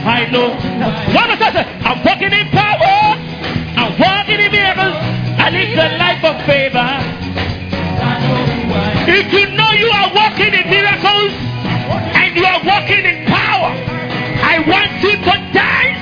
I know. One more time, I'm walking in power. I'm walking in miracles. I live the life of favor. If you know you are walking in miracles and you are walking in power, I want you to dance.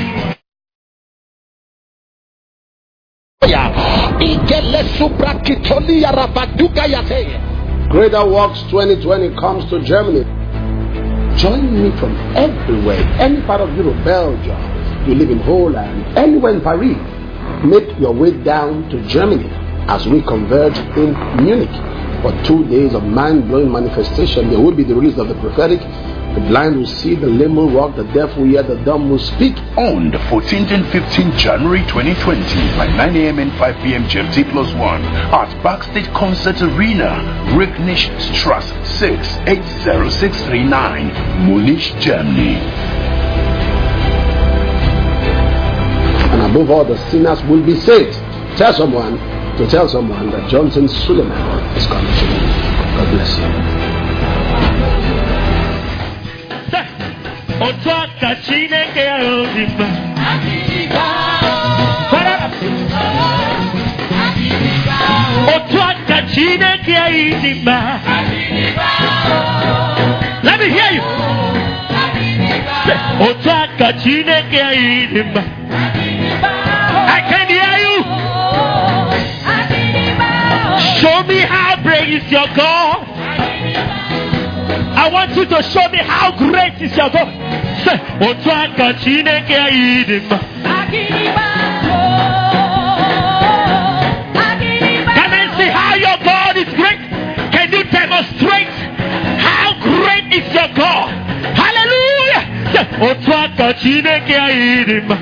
Greater Works 2020 comes to Germany. Join me from everywhere, any part of Europe, Belgium, you live in Holland, anywhere in Paris. Make your way down to Germany as we converge in Munich for 2 days of mind-blowing manifestation. There will be the release of the prophetic. The blind will see, the lame will walk, the deaf will hear, the dumb will speak. On the 14th and 15th January 2020 by 9 a.m. and 5 p.m. GMT+1 at Backstage Concert Arena, Ricknish Strasse 680639, Munich, Germany. And above all, the sinners will be saved. Tell someone that Johnson Suleiman is coming to you. God bless you. Otwaka Chineke Odimba. Otwaka Chineke Odimba. Let me hear you. Otwaka Chineke Odimba. I can hear you. Show me how great is your God. I want you to show me how great is your God. Say, Otwaka Chineke Odimba. Can I see how your God is great? Can you demonstrate how great is your God? Hallelujah. Say, Otwaka Chineke Odimba.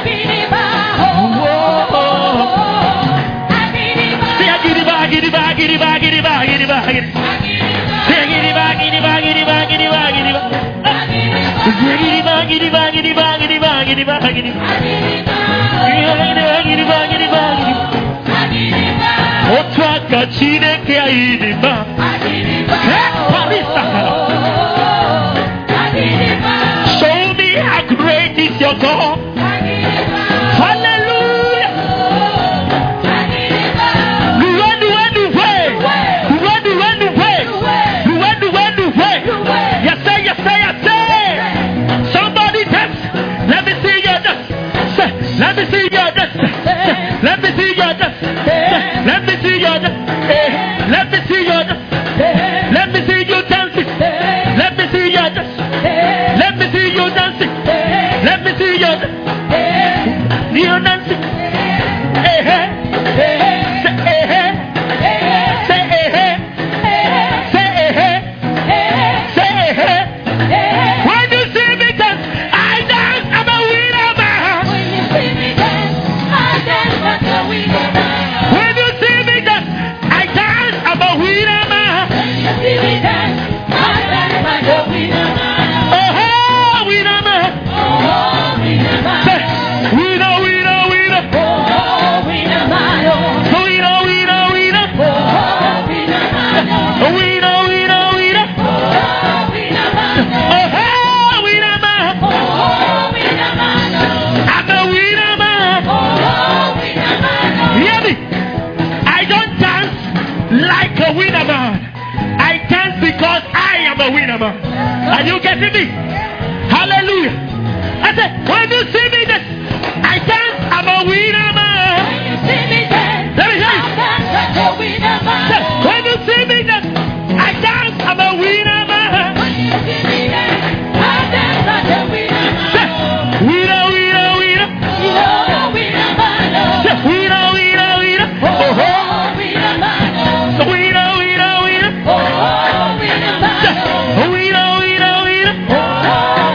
Say, Agidiba, Agidiba, Agidiba, Agidiba, Agidiba, Agidiba. Say, Agidiba, Agidiba, Agidiba, Agidiba, Agidiba. Agidiba, Agidiba, Agidiba, Agidiba, Agidiba, Agidiba. Agidiba, Agidiba, Agidiba. Otwaka Chineke Odimba. Show me how great is your God. Hallelujah. Yes, sir, yes, sir, yes, sir. Somebody dance. Let me see your dance. Let me see your dance. Let me see your dance. Let me see your dance. Let me see your dance. Let me see you dancing. Let me see your dance. Let me see you dancing. Let me see your dance. You dancing. Hey, hey. Say, hey, hey. Say, hey, hey. Say, hey, hey. Say, hey, hey. When you see me dance, I dance. I'm a winner man. When you see me dance, I dance. I'm a winner man. When you see me dance, I dance. I'm a winner man. When you see me dance, I dance. I'm a winner man. Oh, winner man. Oh, winner man. Say, winner, winner, winner. Oh, winner man. Winner, winner, winner. Oh, winner man. Winner, winner, winner. Oh, winner man. Oh, winner man. Oh, winner man. I'm a winner man. Oh, winner man. Hear me. I don't dance like a winner man. I dance because I am a winner man. Are you getting me? Hallelujah. I said, when you see me dance, I dance. I'm a winner man. When you see me dance, let me hear you. I dance like a winner man. Say, when you see me dance, I dance. I'm a winner man. When you see me dance, I dance like a winner man. Say, winner, winner, winner. Winner, winner man. Say, winner, winner, winner. Oh, winner man. Winner, winner, winner. Oh, winner man. Say, winner, winner, winner. Oh,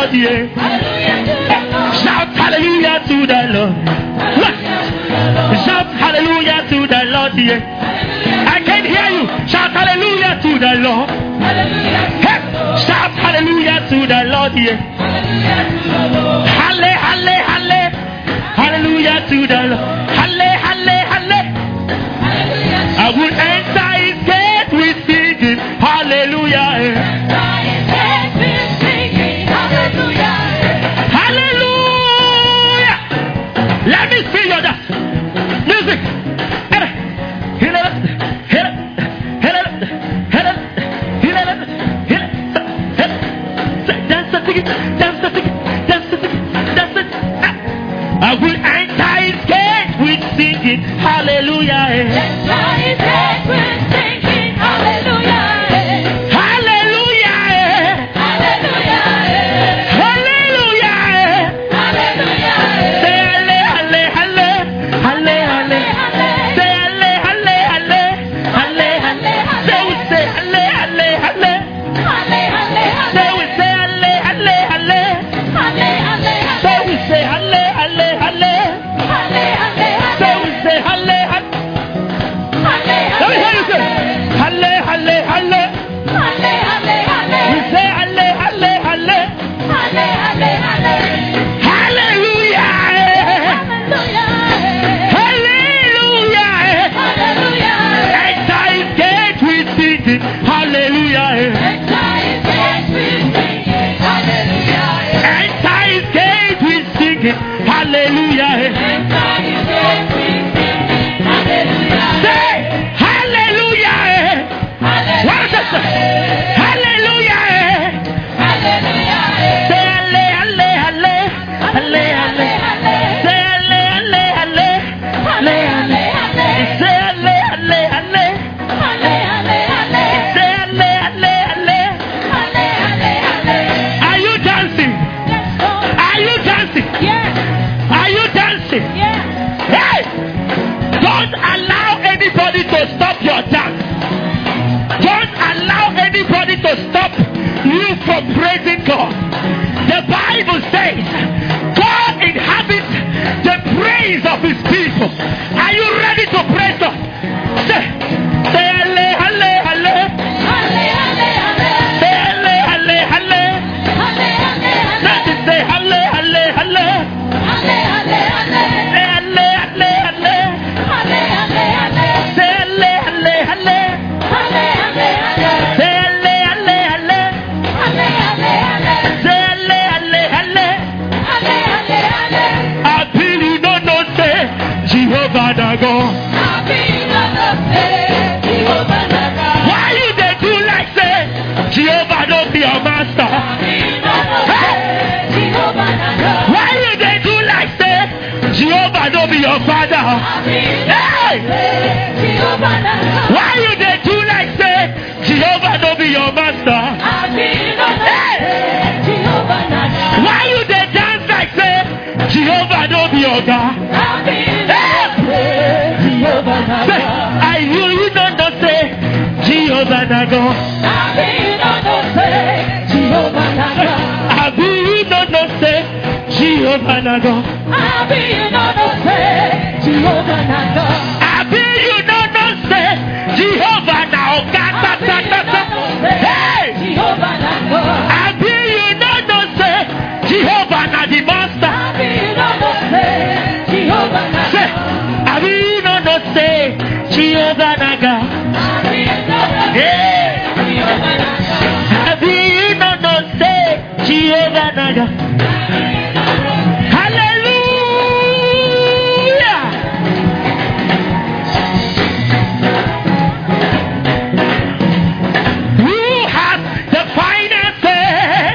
Lord, yeah. Shout hallelujah to the Lord. What? Shout hallelujah to the Lord, yeah. I can't hear you. Shout hallelujah to the Lord. Hey, shout hallelujah to the Lord, yeah. Halle, halle, halle. Hallelujah to the Lord. Halle, halle, halle. I will enter his gate with singing. Hallelujah. Hallelujah. Let me see your dance. Music. I will enter his gate with singing. Hallelujah. Enter his gate with singing. Hallelujah. Hallelujah. Hallelujah. Hallelujah. Hallelujah. Say halle, halle, halle. Halle, halle. Say halle, halle, halle. Halle, halle. Say we say halle, halle, halle. Halle, halle. Say we say halle, halle, halle. Halle, halle. Say we say halle, halle, halle. Halle, halle. Say we say halle, halle. Let me hear you say halle, halle, halle. Halle, halle, halle. We say halle, halle, halle. Halle, halle, halle. Hallelujah. Hallelujah. Hallelujah. Enter his gate with singing. Hallelujah. Enter his gate with singing. Hallelujah. Enter his gate with singing. Hallelujah. Enter his gate with singing. Hallelujah. Say hallelujah. What is that? Hallelujah. Hallelujah. Say halle, halle, halle. Halle, halle. Say halle, halle, halle. Halle, halle. Say halle, halle, halle. Halle, halle, halle. Say halle, halle, halle. Halle, halle, halle. Are you dancing? Are you dancing? Yes. Are you dancing? Yes. Hey! Don't allow anybody to stop your dance. Don't allow anybody to stop you from praising God. The Bible says God inhabits the praise of his people. Are you ready to praise God? Say halle, halle, halle. Halle, halle, halle. Say halle, halle, halle. Halle, halle, halle. Say halle, halle, halle. Halle, halle, halle. Say halle, halle, halle. Halle, halle, halle. Say halle, halle, halle. Halle, halle, halle. Say halle, halle, halle. Halle, halle, halle. Say halle, halle, halle. Halle, halle, halle. I believe no say Jehovah na God. I believe no say Jehovah na God. Why you dey do like say Jehovah no be your master? I believe no say Jehovah na God. Why you dey do like say Jehovah no be your father? I believe no say Jehovah na God. Why you dey do like say Jehovah no be your master? I believe no say Jehovah na God. Why you dey dance like say Jehovah no be your God? I believe no say Jehovah na God. I you don't know say Jehovah na God. I believe no say Jehovah na God. I believe no say Jehovah na God. I believe no say Jehovah na God. I believe no say Jehovah na God. Hey! Jehovah na God. I believe no say Jehovah na the master. I believe no say Jehovah na God. I believe no say Jehovah na God. Yeah. I believe no say Jehovah na God. Hallelujah. Who has the final say?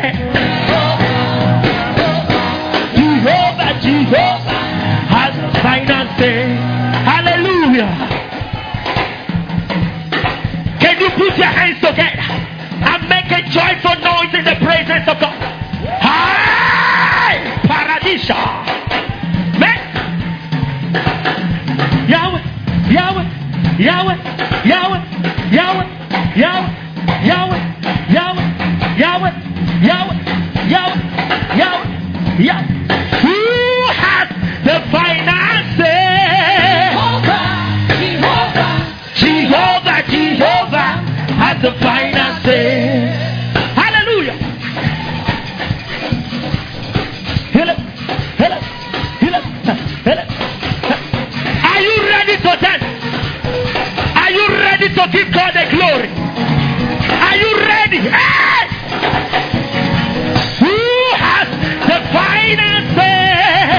Jehovah, Jehovah has the final say. Hallelujah. Can you put your hands together and make a joyful noise in the presence of God? Hi! Paradisha! Yahweh, Yahweh, Yahweh, Yahweh, Yahweh, Yahweh, Yahweh, Yahweh, Yahweh, Yahweh, Yahweh. Yeah. Who has the finances? Jehovah has the finances. Hallelujah. Are you ready to dance? Are you ready to give God the glory? Are you ready? Hey! Who has the finances?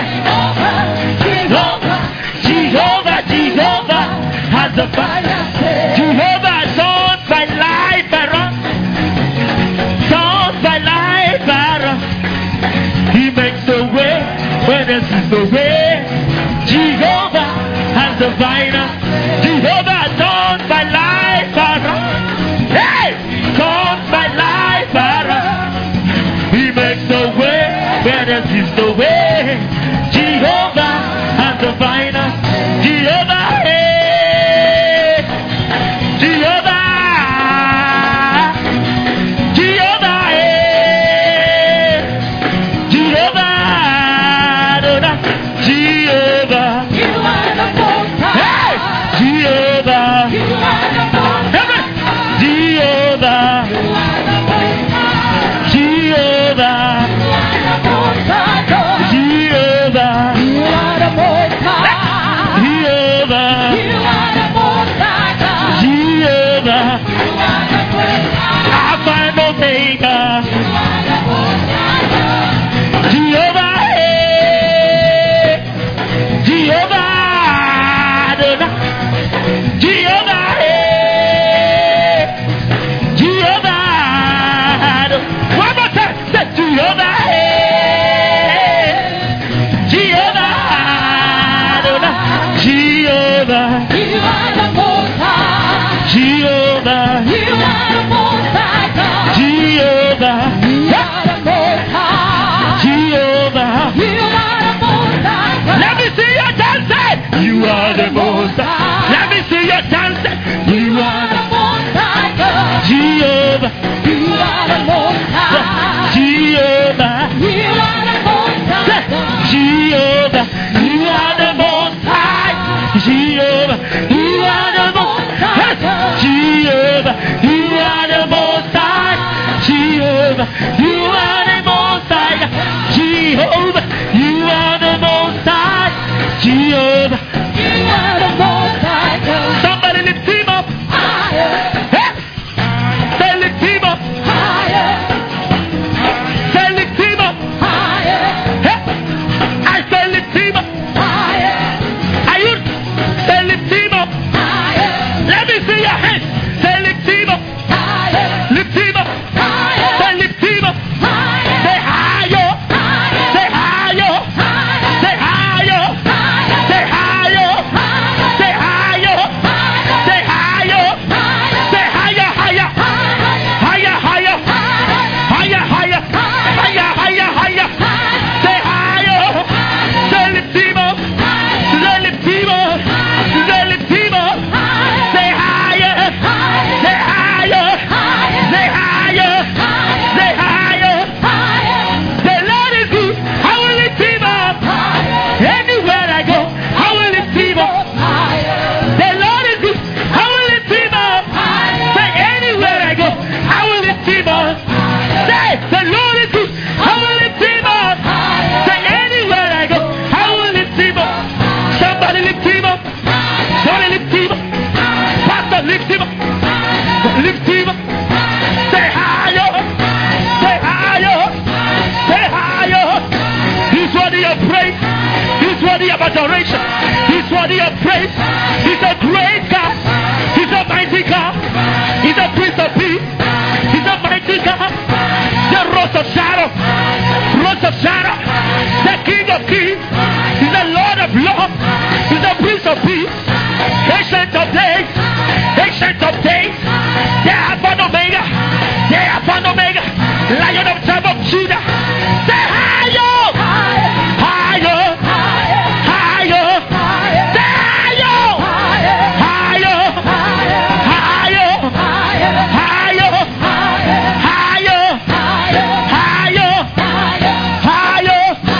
Jehovah has the finances. Jehovah turns my life around. Turns my life around. He makes the way when this is the way. Jehovah has the finance. Jehovah turns my life around. Hey! Turns my life around. He makes the way where this is the way. Jehovah has the finance. Jehovah, hey! Jehovah! Jehovah, hey! Jehovah! Jehovah! You are the most high. Hey! Jehovah! You are the most high. Jehovah! You are the most high. Jehovah! You are the most high. Jehovah! You are the most high. Jehovah! You are the most high. Jehovah! You are the most high. Alpha and Omega. You are the most high. Jehovah! Jehovah, Jehovah, Jehovah. One more time, say Jehovah, Jehovah, Jehovah. You are the most high. Jehovah, you are the most high God. Jehovah, you are the most high. Jehovah, you are the most high God. Let me see your dance. You are the most high. Let me see your dance. You are the most high God. Jehovah, you are the most high. Jehovah, you are the most high God. Jehovah, you are the most high. Jehovah, you are the most high God. Jehovah, you are the most high. Jehovah, you are the most high. Jehovah, you are the most high. Jehovah, you are the most high God. Somebody lift him up higher. Hey! Say lift him up higher. Say lift him up higher. Hey! I say lift him up higher. Are you? Say lift him up higher. Let me see your hands. Say lift him up higher. Lift him up higher. Say lift him up higher. Say higher. Say higher. Say higher. Say higher. Say higher. Say higher. Say higher, higher. Higher, higher. Higher, higher. Higher, higher, higher. Say higher. Say lift him up. Say lift him up. Say lift him up. Say higher. Say higher. Say higher. Say higher. The Lord is good. I will lift him up. Anywhere I go, I will lift him up. The Lord is good. I will lift him up. Say anywhere I go, I will lift him up. Say the Lord is good. I will lift him up. Say anywhere I go, I will lift him up. Somebody lift him up. Somebody lift him up. Pastor, lift him up. Lift him up. Say higher. Say higher. Say higher. He's worthy of praise. He's worthy of adoration. He's worthy of praise. He's a great God. He's a mighty God. He's a Prince of Peace. He's a mighty God. The Rose of Shadow. Rose of Shadow. The King of Kings. He's the Lord of Lords. He's the Prince of Peace. Ancient of days. Ancient of days. The Alpha and Omega. The Alpha and Omega. Lion of tribe of Judah. Say higher. Higher. Higher. Say higher. Higher. Higher. Higher. Higher. Higher. Higher.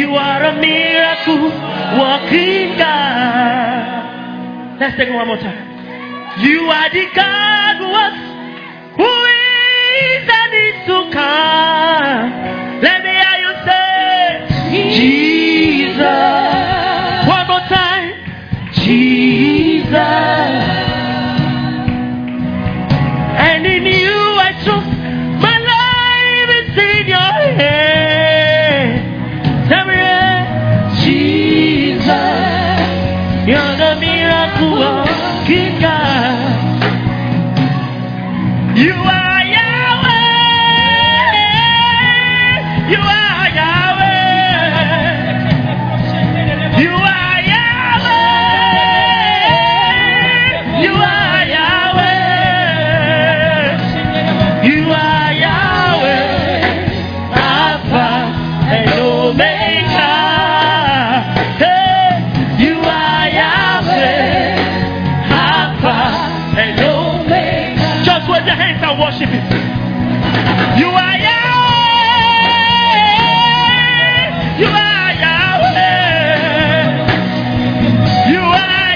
You are a miracle walking God. Let's take it one more time. You are the God who is and is to come. Let me hear you say, Jesus. One more time. Jesus. And in you I trust. My life is in your hands. Tell me, Jesus. You're the miracle working God. You are Yahweh. You are Yahweh. You are Yahweh. You are Yahweh. You are Yahweh. Alpha and Omega. Hey, you are Yahweh. Alpha and Omega. Just raise your hands and worship Him. You are Yahweh. You are Yahweh. You are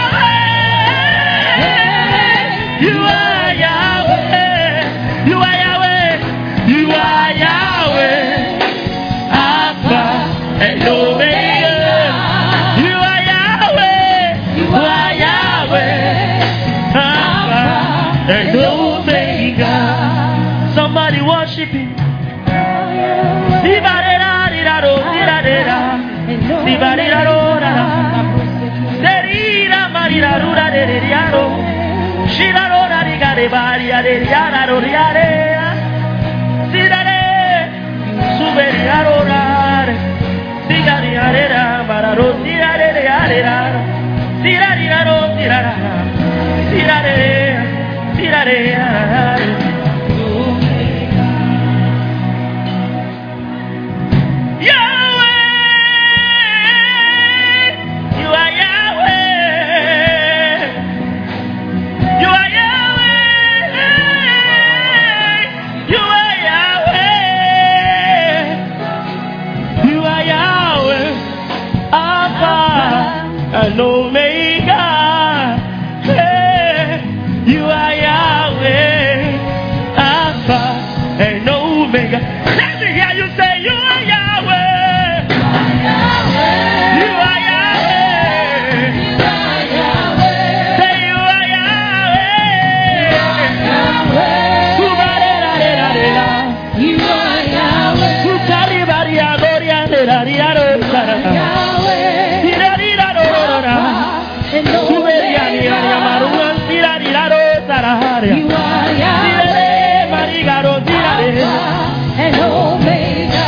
Yahweh. You are Yahweh. You are Yahweh. You are Yahweh. Alpha and Omega. You are Yahweh. You are Yahweh. Alpha and Omega. Somebody worship Him. And Omega, hey, you are Yahweh, Alpha and Omega. Let me hear you say, you are Yahweh. You are Yahweh. Say, you are Yahweh. You are Yahweh. You are Yahweh, and Omega.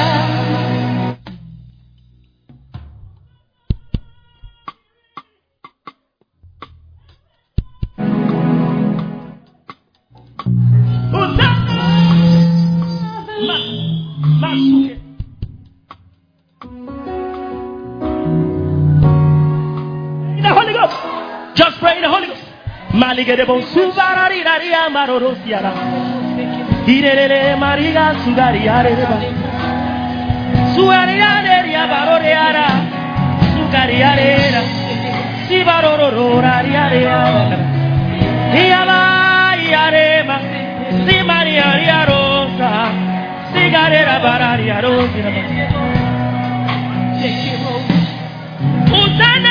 In the Holy Ghost. Just pray in the Holy Ghost. Maligedebo subarariria marorosiara. Irere mariga sugariareba. Suariareria baroreara. Sugariarera. Sibarororariarea. Iaba iarema. Simariaria rosa. Sigarera bararia rosa. Usana.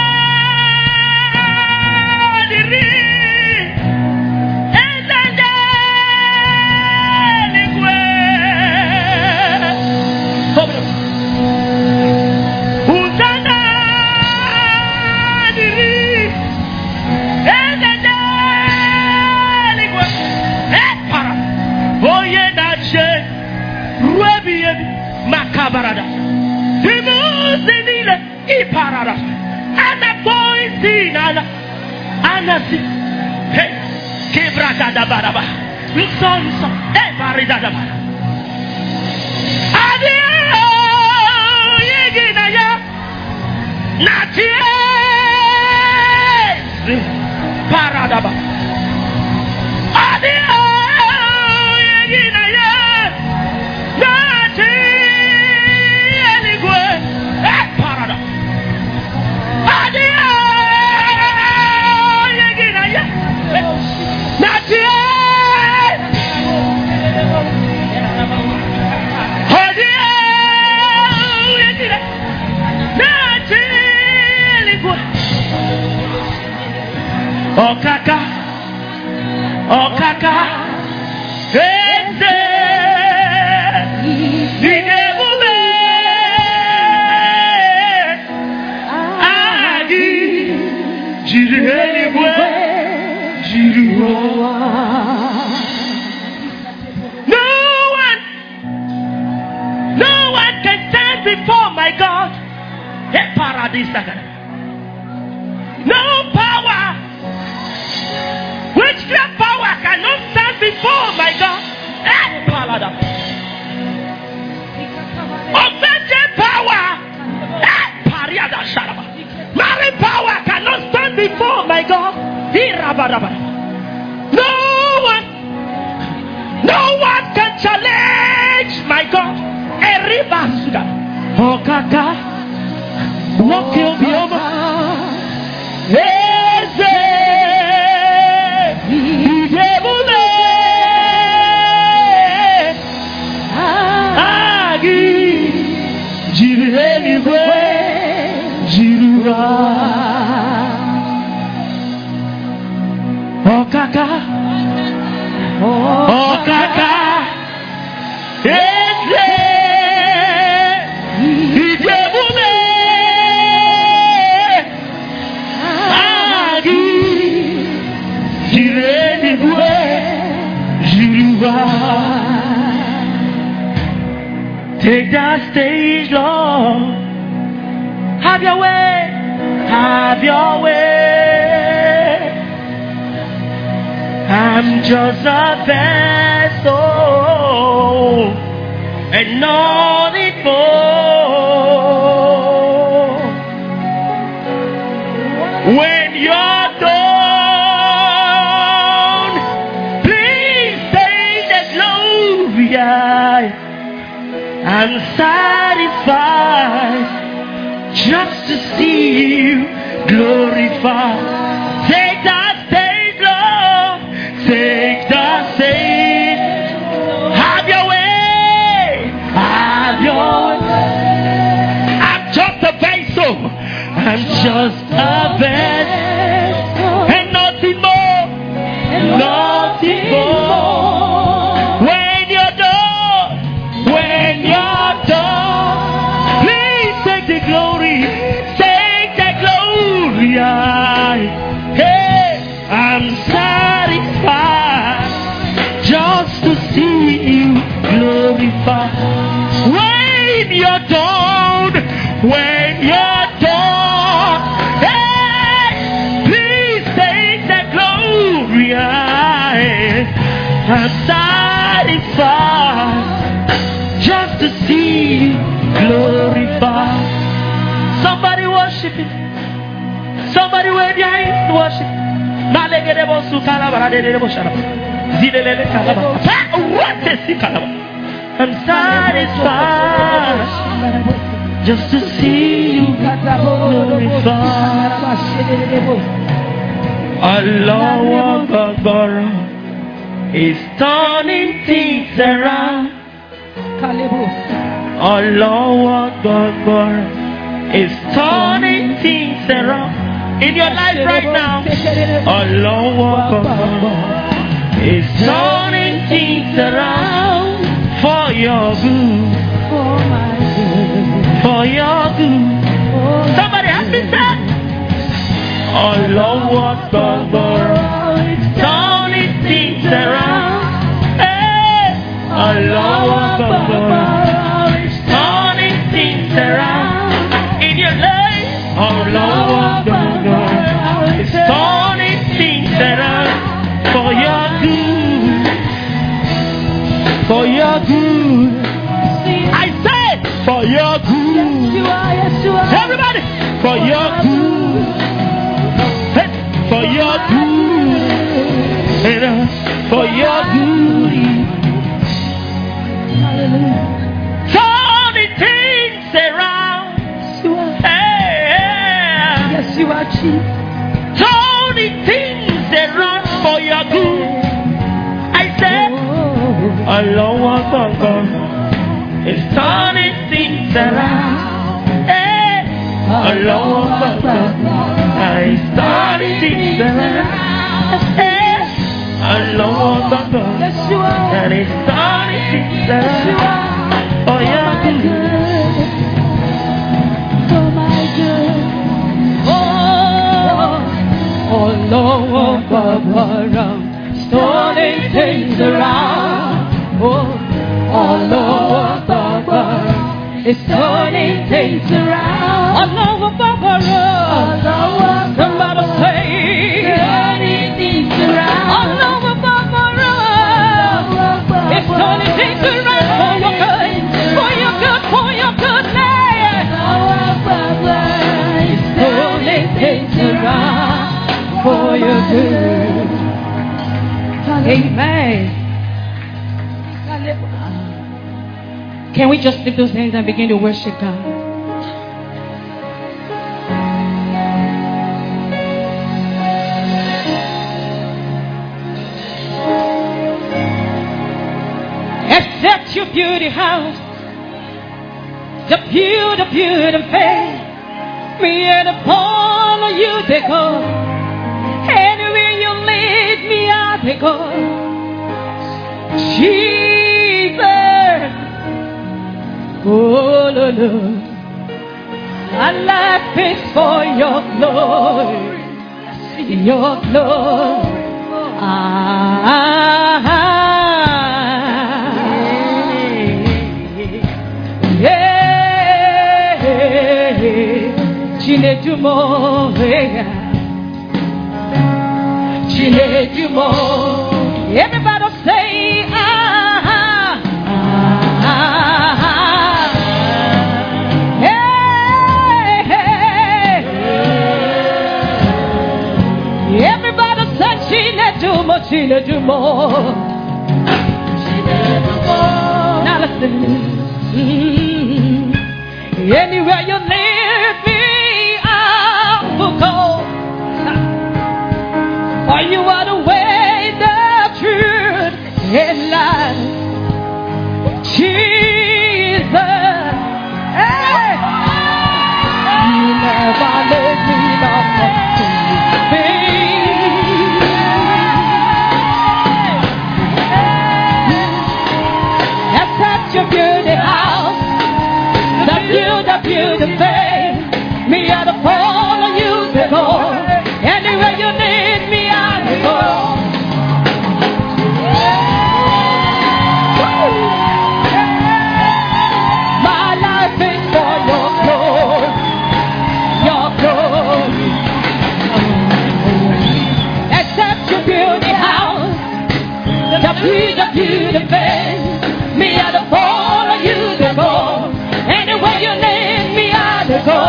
Makabarada. Himuzinile iparada. Ana poisinala. Anasi. Hey. Kebrakada baraba. Luso. Hey barida bara. Adio yegina ya. Natie. Parada ba. Adio yegina ya. No power, witchcraft power cannot stand before my God. Offended power, married power cannot stand before my God. No one can challenge my God. Oh, Kaka, walk your bioma. Oh, Kaka, oh, Kaka, take that stage, Lord. Have your way. Have your way. I'm just a vessel and nothing more. When you're done, please take the glory. I'm satisfied just to see you glorified. Take that stage, Lord. Take that stage. Have your way. Have your way. I'm just a vessel. I'm just a vessel. And nothing more. Nothing more. When you're done. When you're done. Please take the glory. Take the glory. Hey, I'm satisfied just to see you glorified. When you're done, when you're done, hey, please take the glory. I'm satisfied just to see you glorified. Somebody worship it. Somebody wave your hands to worship. I'm satisfied just to see you glorified. Allah Akbar is turning things around. Allah Akbar is turning things around. In your life right now, Allah Akbar is turning things around for your good, for your good. Somebody help me say, Allah Akbar is turning things around. Hey, Allah Akbar is turning things around in your life. Allah Akbar. It's turning things around for your good, for your good. I said for your good. Everybody, for your good, for your good, for your good. Turning things around. Yes, you are chief. Turning things around for your good. I said, Allah Akbar is turning things around. Hey, Allah Akbar is turning things around. Hey, Allah Akbar and is turning things around for your good. For my good. Allah Akbar, turning things around. Oh, Allah Akbar is turning things around. Allah Akbar. you're good. Amen. Can we just lift those hands and begin to worship God? Accept your beauty house, the beauty face. Me and upon you they go. Anywhere you lead me, I they go. Jesus, oh Lord, my life is for your glory, your glory. Everybody say, everybody say, Chile do more. Now listen. Anywhere you lead me, I will go. For you are the way, the truth, and life. Jesus, hey. You never let me down. That's such a beauty house. The beauty face. Me out of all of you to go. Anywhere you need me, I will go. My life is for your glory, your glory. Accept your beauty house, the beauty face. Me out of all of you to go. Anywhere you need me, I will go.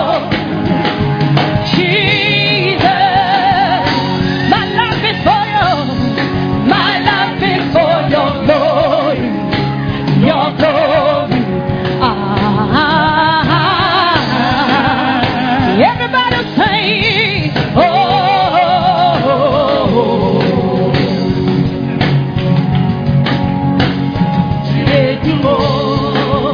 Jesus, my life is for you. My life is for your glory, your glory. Everybody sing, oh. Did you more?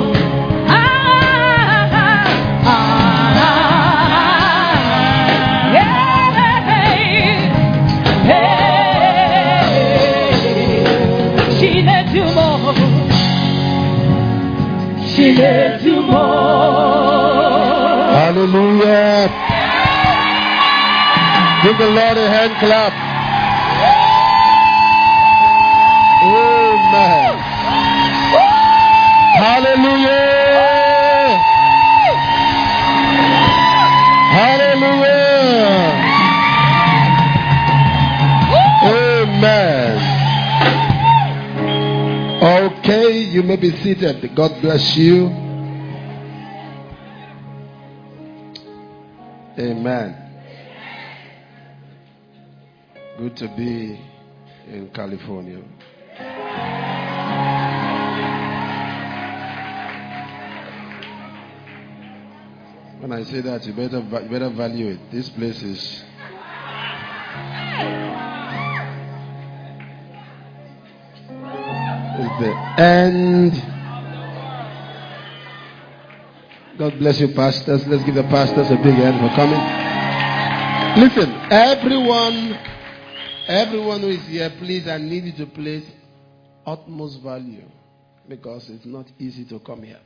She let you more. Hallelujah. Give the Lord a hand clap. Amen. Hallelujah. Hallelujah. Amen. Okay, you may be seated. God bless you. Amen. Good to be in California. When I say that, you better value it. This place is... It's the end. God bless you, pastors. Let's give the pastors a big hand for coming. Listen, everyone who is here, please, I need you to place utmost value because it's not easy to come here.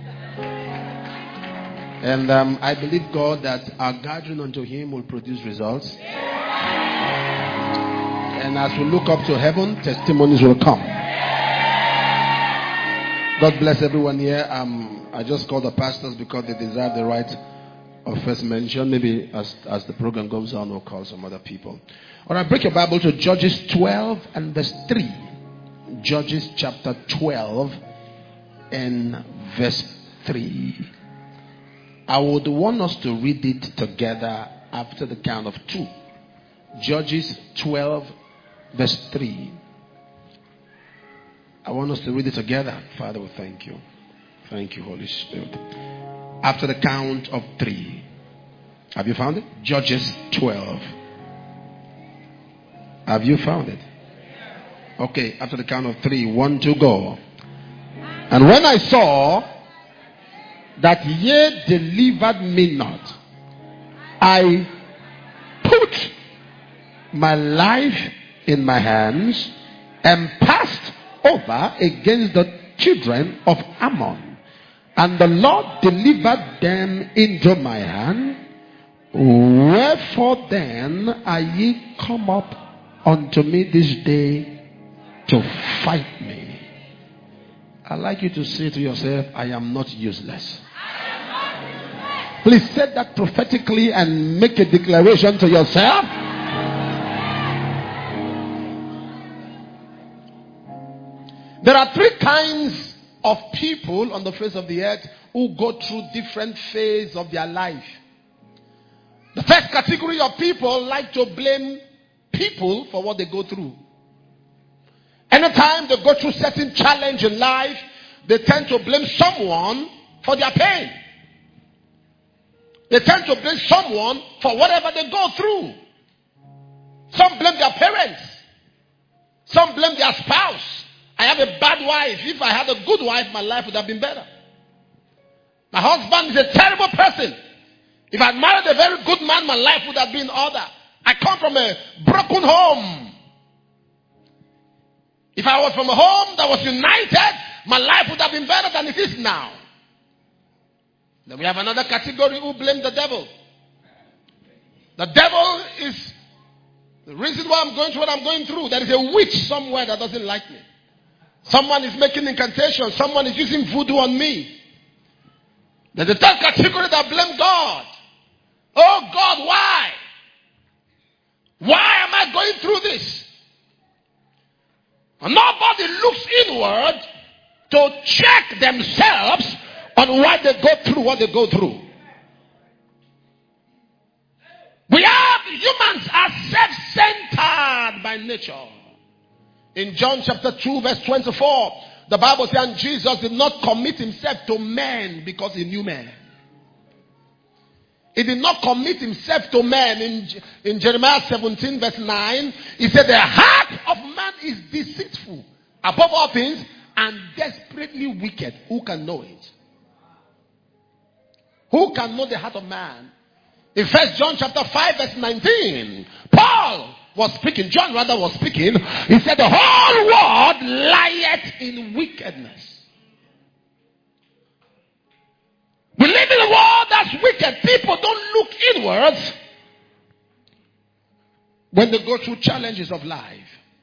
And I believe God that our gathering unto Him will produce results. And as we look up to heaven, testimonies will come. God bless everyone here. I just call the pastors because they deserve the right of first mention. Maybe as the program goes on, we'll call some other people. All right, break your Bible to Judges 12 and verse 3. Judges chapter 12 and verse 3. I would want us to read it together after the count of 2. Judges 12, verse 3. I want us to read it together. Father, we thank you. Thank you, Holy Spirit. After the count of 3. Have you found it? Judges 12. Have you found it? Okay, after the count of 3. 1, 2, go. And when I saw that ye delivered me not, I put my life in my hands and passed over against the children of Ammon. And the Lord delivered them into my hand. Wherefore then are ye come up unto me this day to fight me? I'd like you to say to yourself, I am not useless. Please say that prophetically and make a declaration to yourself. There are 3 kinds of people on the face of the earth who go through different phases of their life. The first category of people like to blame people for what they go through. Anytime they go through certain challenge in life, they tend to blame someone for their pain. They tend to blame someone for whatever they go through. Some blame their parents. Some blame their spouse. I have a bad wife. If I had a good wife, my life would have been better. My husband is a terrible person. If I had married a very good man, my life would have been other. I come from a broken home. If I was from a home that was united, my life would have been better than it is now. Then we have another category who blame the devil. The devil is the reason why I'm going through what I'm going through. There is a witch somewhere that doesn't like me. Someone is making incantation. Someone is using voodoo on me. There's a third category that blame God. Oh God, why? Why am I going through this? And nobody looks inward to check themselves on why they go through what they go through. Humans are self-centered by nature. In John chapter 2 verse 24, the Bible says, and Jesus did not commit himself to men because he knew men. He did not commit himself to men. In Jeremiah 17 verse 9, he said, the heart of man is deceitful above all things and desperately wicked. Who can know it? Who can know the heart of man? In 1 John chapter 5 verse 19, John was speaking. He said, the whole world lieth in wickedness. We live in a world that's wicked. People don't look inwards when they go through challenges of life.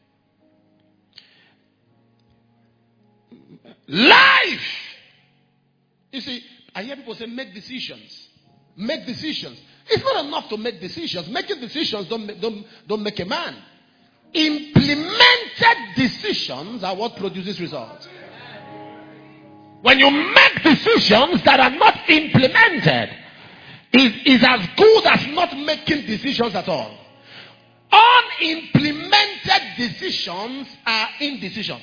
Life. You see, I hear people say, make decisions. Make decisions. It's not enough to make decisions. Making decisions don't make a man. Implemented decisions are what produces results. When you make decisions that are not implemented, it is as good as not making decisions at all. Unimplemented decisions are indecisions.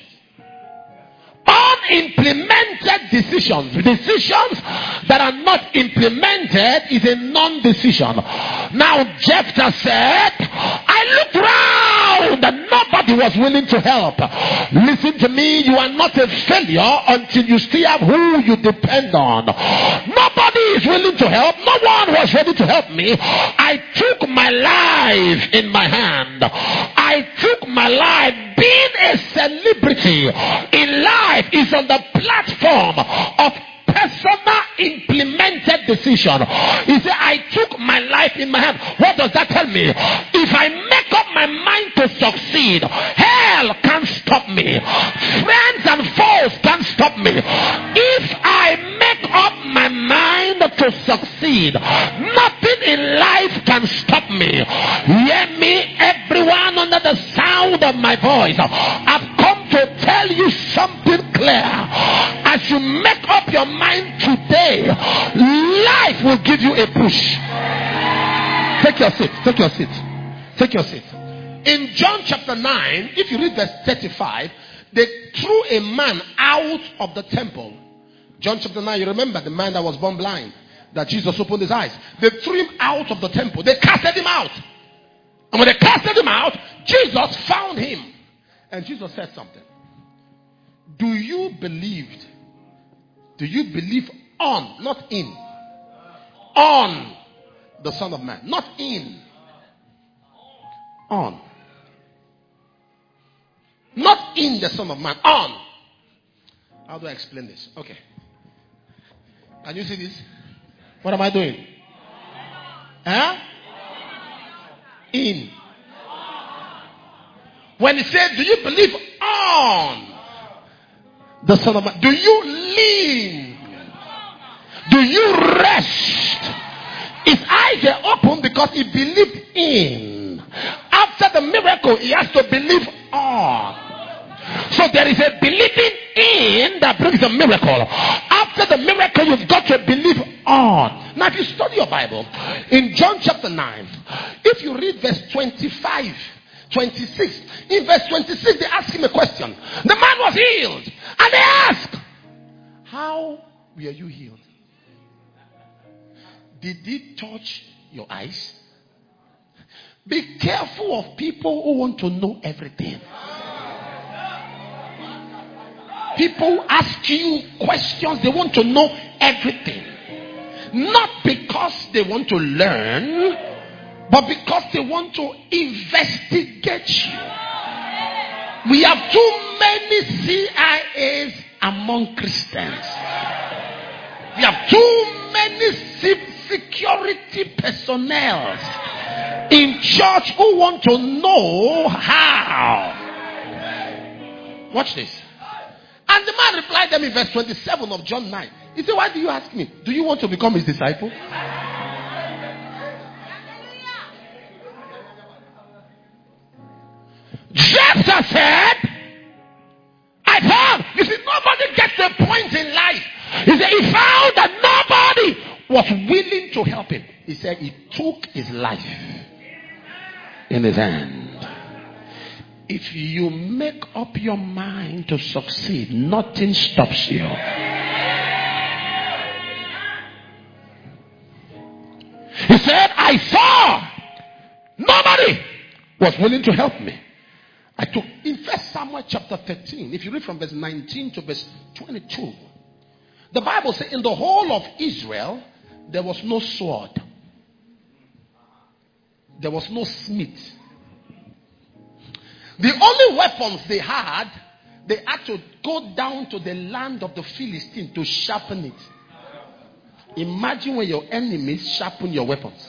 Unimplemented decisions that are not implemented is a non-decision. Now Jephthah said, I looked round and nobody was willing to help. Listen to me, you are not a failure until you still have who you depend on. Nobody is willing to help. No one was ready to help me. I took my life in my hand. I took my life. Being a celebrity in life is on the platform of personal implemented decision. He said, I took my life in my hand. What does that tell me? If I make up my mind to succeed, hell can't stop me. Friends and foes can't stop me. If I make up my mind to succeed, nothing in life can stop me. Hear me, everyone under the sound of my voice. I've come to tell you something clear. As you make up your mind today, life will give you a push. Take your seat. Take your seat. In John chapter 9, if you read verse 35, they threw a man out of the temple. John chapter 9, you remember the man that was born blind, that Jesus opened his eyes. They threw him out of the temple. They casted him out. And when they casted him out, Jesus found him. And Jesus said something. Do you believe on, not in, on the Son of Man? Not in. On. Not in the Son of Man. On. How do I explain this? Okay. Can you see this? What am I doing? Huh? In. When he said, do you believe on the Son of Man? Do you lean? Do you rest? His eyes are open because he believed in. After the miracle, he has to believe on. So there is a believing in that brings a miracle. After the miracle, you've got to believe on. Now, if you study your Bible, in John chapter 9, if you read verse 25, 26, in verse 26, they ask him a question. The man was healed. And they ask, how were you healed? Did he touch your eyes? Be careful of people who want to know everything. People ask you questions, they want to know everything. Not because they want to learn, but because they want to investigate you. We have too many CIAs among Christians. We have too many security personnel in church who want to know how. Watch this. And the man replied them in verse 27 of John 9. He said, why do you ask me? Do you want to become his disciple? Jephthah said, I found. You see, nobody gets a point in life. He said, he found that nobody was willing to help him. He said, he took his life in his hand. If you make up your mind to succeed, nothing stops you. He said, I saw nobody was willing to help me. I took in 1 Samuel chapter 13, if you read from verse 19 to verse 22, the Bible says in the whole of Israel there was no sword, there was no smith. The only weapons they had to go down to the land of the Philistines to sharpen it. Imagine when your enemies sharpen your weapons.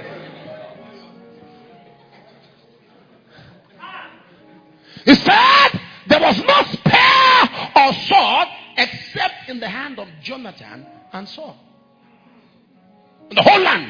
He said there was no spear or sword except in the hand of Jonathan and Saul. In the whole land.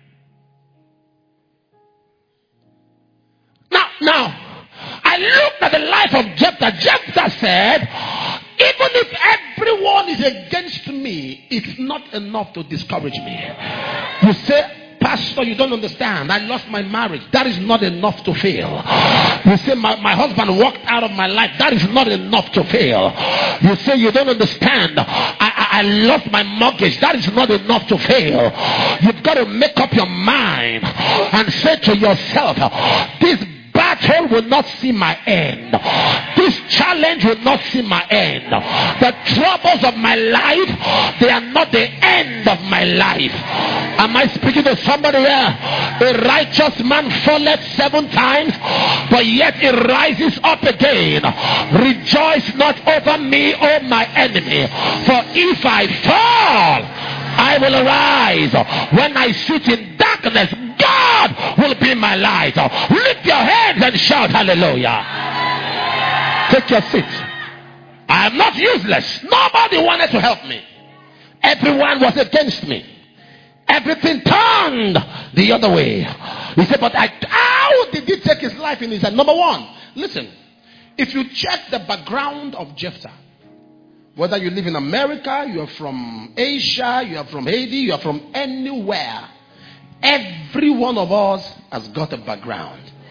Now, I looked at the life of Jephthah. Jephthah said, even if everyone is against me, it's not enough to discourage me. You say, Pastor, you don't understand. I lost my marriage. That is not enough to fail. You say, my husband walked out of my life. That is not enough to fail. You say, you don't understand. I lost my mortgage. That is not enough to fail. You've got to make up your mind and say to yourself, this battle will not see my end. This challenge will not see my end. The troubles of my life, they are not the end of my life. Am I speaking to somebody here? A righteous man falleth 7 times, but yet he rises up again. Rejoice not over me, O my enemy, for if I fall, I will arise. When I sit in darkness, God will be my light. Lift your hands and shout hallelujah. Take your seat. I am not useless. Nobody wanted to help me. Everyone was against me. Everything turned the other way. He said, but how did he take his life in his hand? Number one, listen. If you check the background of Jephthah, whether you live in America, you are from Asia, you are from Haiti, you are from anywhere, every one of us has got a background.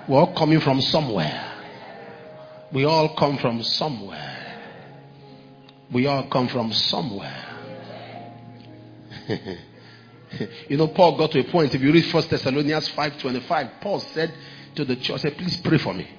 We're all coming from somewhere. We all come from somewhere. We all come from somewhere. You know, Paul got to a point. If you read 1 Thessalonians 5:25, Paul said to the church, please pray for me.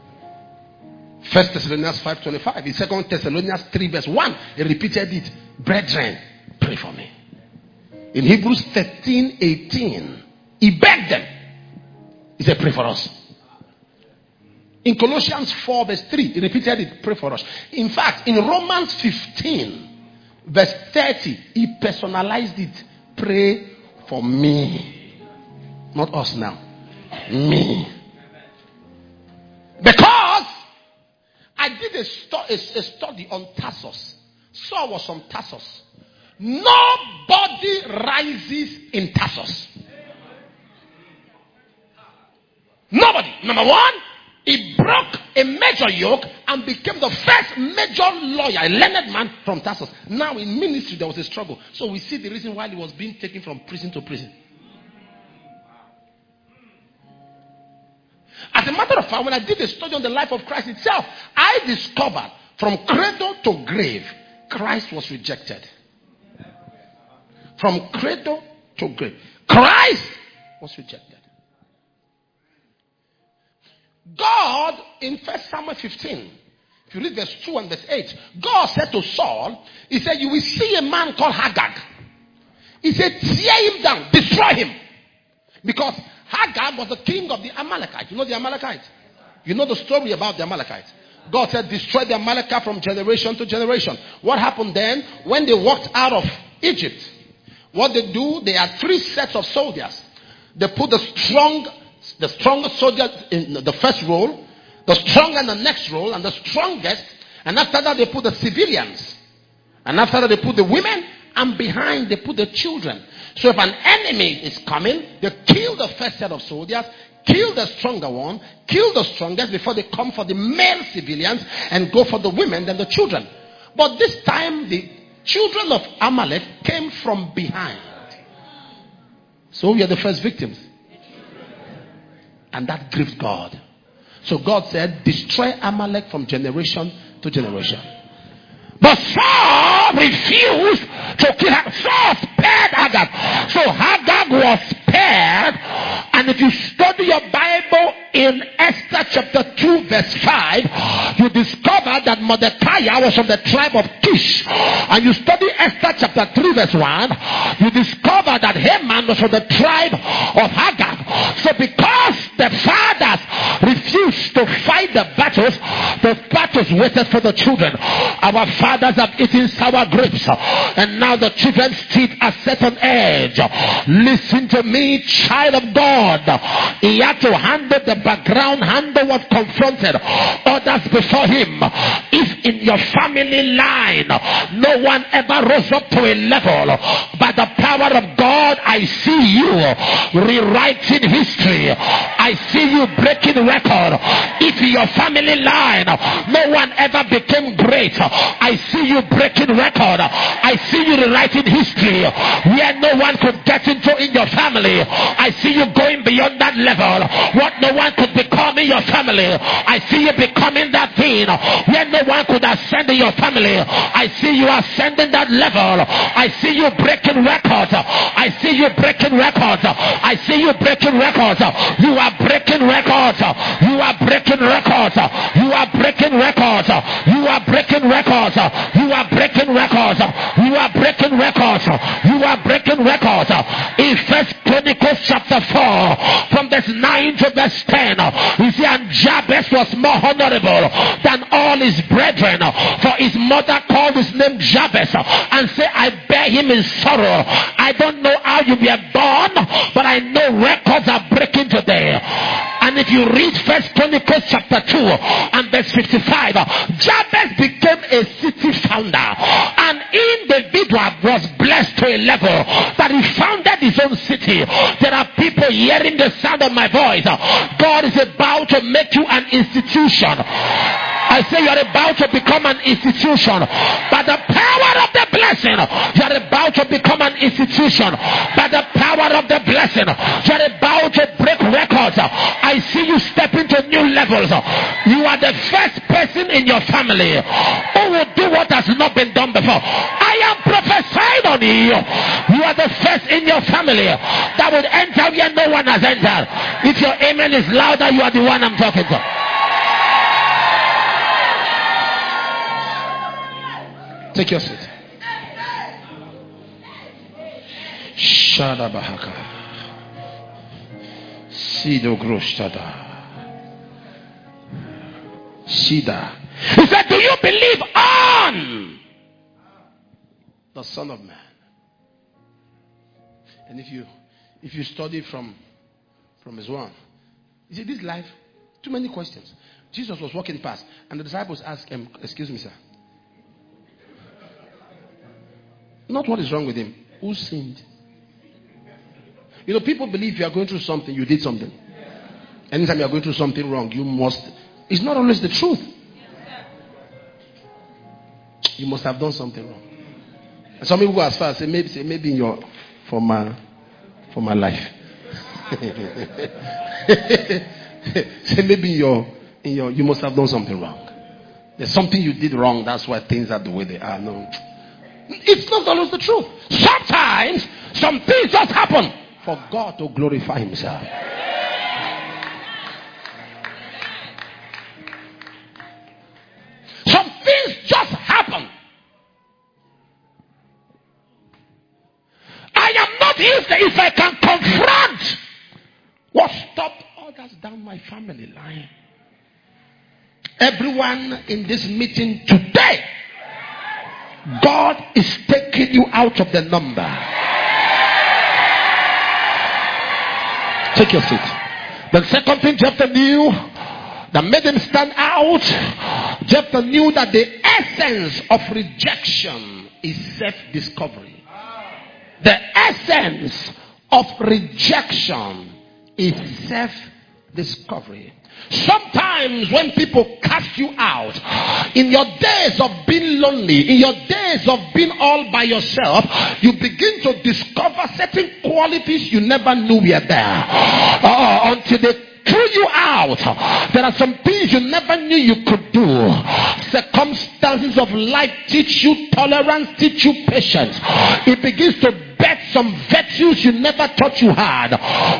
1 Thessalonians 5:25. In 2 Thessalonians 3:1, he repeated it. Brethren, pray for me. In Hebrews 13:18, he begged them. He said, pray for us. In Colossians 4:3, he repeated it, pray for us. In fact, in Romans 15:30, he personalized it. Pray for me. Not us now. Me. Because I did a study on Tarsus. Saul was from Tarsus. Nobody rises in Tarsus. Nobody. Number one, he broke a major yoke and became the first major lawyer, a learned man from Tarsus. Now in ministry there was a struggle. So we see the reason why he was being taken from prison to prison. As a matter of fact, when I did a study on the life of Christ itself, I discovered from cradle to grave, Christ was rejected. From cradle to grave, Christ was rejected. God, in 1 Samuel 15, if you read verse 2 and verse 8, God said to Saul, he said, you will see a man called Agag. He said, tear him down, destroy him. Because Agag was the king of the Amalekites. You know the Amalekites? You know the story about the Amalekites. God said, destroy the Amalekite from generation to generation. What happened then? When they walked out of Egypt, what they do, they had 3 sets of soldiers. They put the strongest soldier in the first row, the strong in the next row, and the strongest. And after that, they put the civilians. And after that, they put the women. And behind, they put the children. So if an enemy is coming, they kill the first set of soldiers, kill the stronger one, kill the strongest before they come for the male civilians and go for the women, then the children. But this time, the children of Amalek came from behind. So we are the first victims. And that grieved God. So God said, destroy Amalek from generation to generation. But Saul refused to kill her. Saul spared Agag. So Agag was spared. And if you study your Bible in Esther chapter 2 verse 5, you discover that Mordecai was from the tribe of Kish. And you study Esther chapter 3 verse 1, you discover that Haman was from the tribe of Agag. So because the fathers refused to fight the battles waited for the children. Our fathers have eaten sour grapes, and now the children's teeth are set on edge. Listen to me, child of God. He had to handle the background, handle what confronted others before him. If in your family line no one ever rose up to a level, by the power of God, I see you rewriting history. I see you breaking record. If in your family line no one ever became great, I see you breaking record. I see you rewriting history where no one could get into in your family. I see you going beyond that level. What no one could become in your family, I see you becoming that thing where no one could ascend in your family. I see you ascending that level. I see you breaking records. I see you breaking records. I see you breaking records. You are breaking records. You are breaking records. You are breaking records. You are breaking records. You are breaking records. You are breaking records. You are breaking records. In 1 Chronicles chapter 4, from verse 9 to verse 10, you see, and Jabez was more honorable than all his brethren, for his mother called his name Jabez and said, I bear him in sorrow. I don't know how you were born, but I know records are breaking today. And if you read 1 Chronicles chapter 2 and verse 55, Jabez became a city founder. An individual was blessed to a level that he founded his own city. There are people hearing the sound of my voice. God is about to make you an institution. I say you are about to become an institution. By the power of the blessing, you are about to become an institution. By the power of the blessing, you are about to break records. I see you stepping levels. You are the first person in your family who will do what has not been done before. I am prophesying on you. You are the first in your family that would enter where no one has entered. If your amen is louder, you are the one I'm talking to. Take your seat. Shada Bahaka. Sido Groshtada. Sida. He said, do you believe on the Son of Man? And if you study from his one, you see this life, too many questions. Jesus was walking past and the disciples asked him, excuse me, sir. Not what is wrong with him. Who sinned? You know, people believe you are going through something, you did something. Anytime you are going through something wrong, you must. It's not always the truth. You must have done something wrong. And some people go as far as say maybe in your for my life. Say maybe in your you must have done something wrong. There's something you did wrong. That's why things are the way they are. No, it's not always the truth. Sometimes some things just happen for God to glorify Himself. Some things just happen. I am not if I can confront what stopped others down my family line. Everyone in this meeting today, God is taking you out of the number. Take your seat. The second thing Jephthah knew that made him stand out, Jephthah knew that the essence of rejection is self-discovery. The essence of rejection is self-discovery. Sometimes when people cast you out, in your days of being lonely, in your days of being all by yourself, you begin to discover certain qualities you never knew were there. Until they threw you out, there are some things you never knew you could do. Circumstances of life teach you tolerance, teach you patience. It begins to bet some virtues you never thought you had.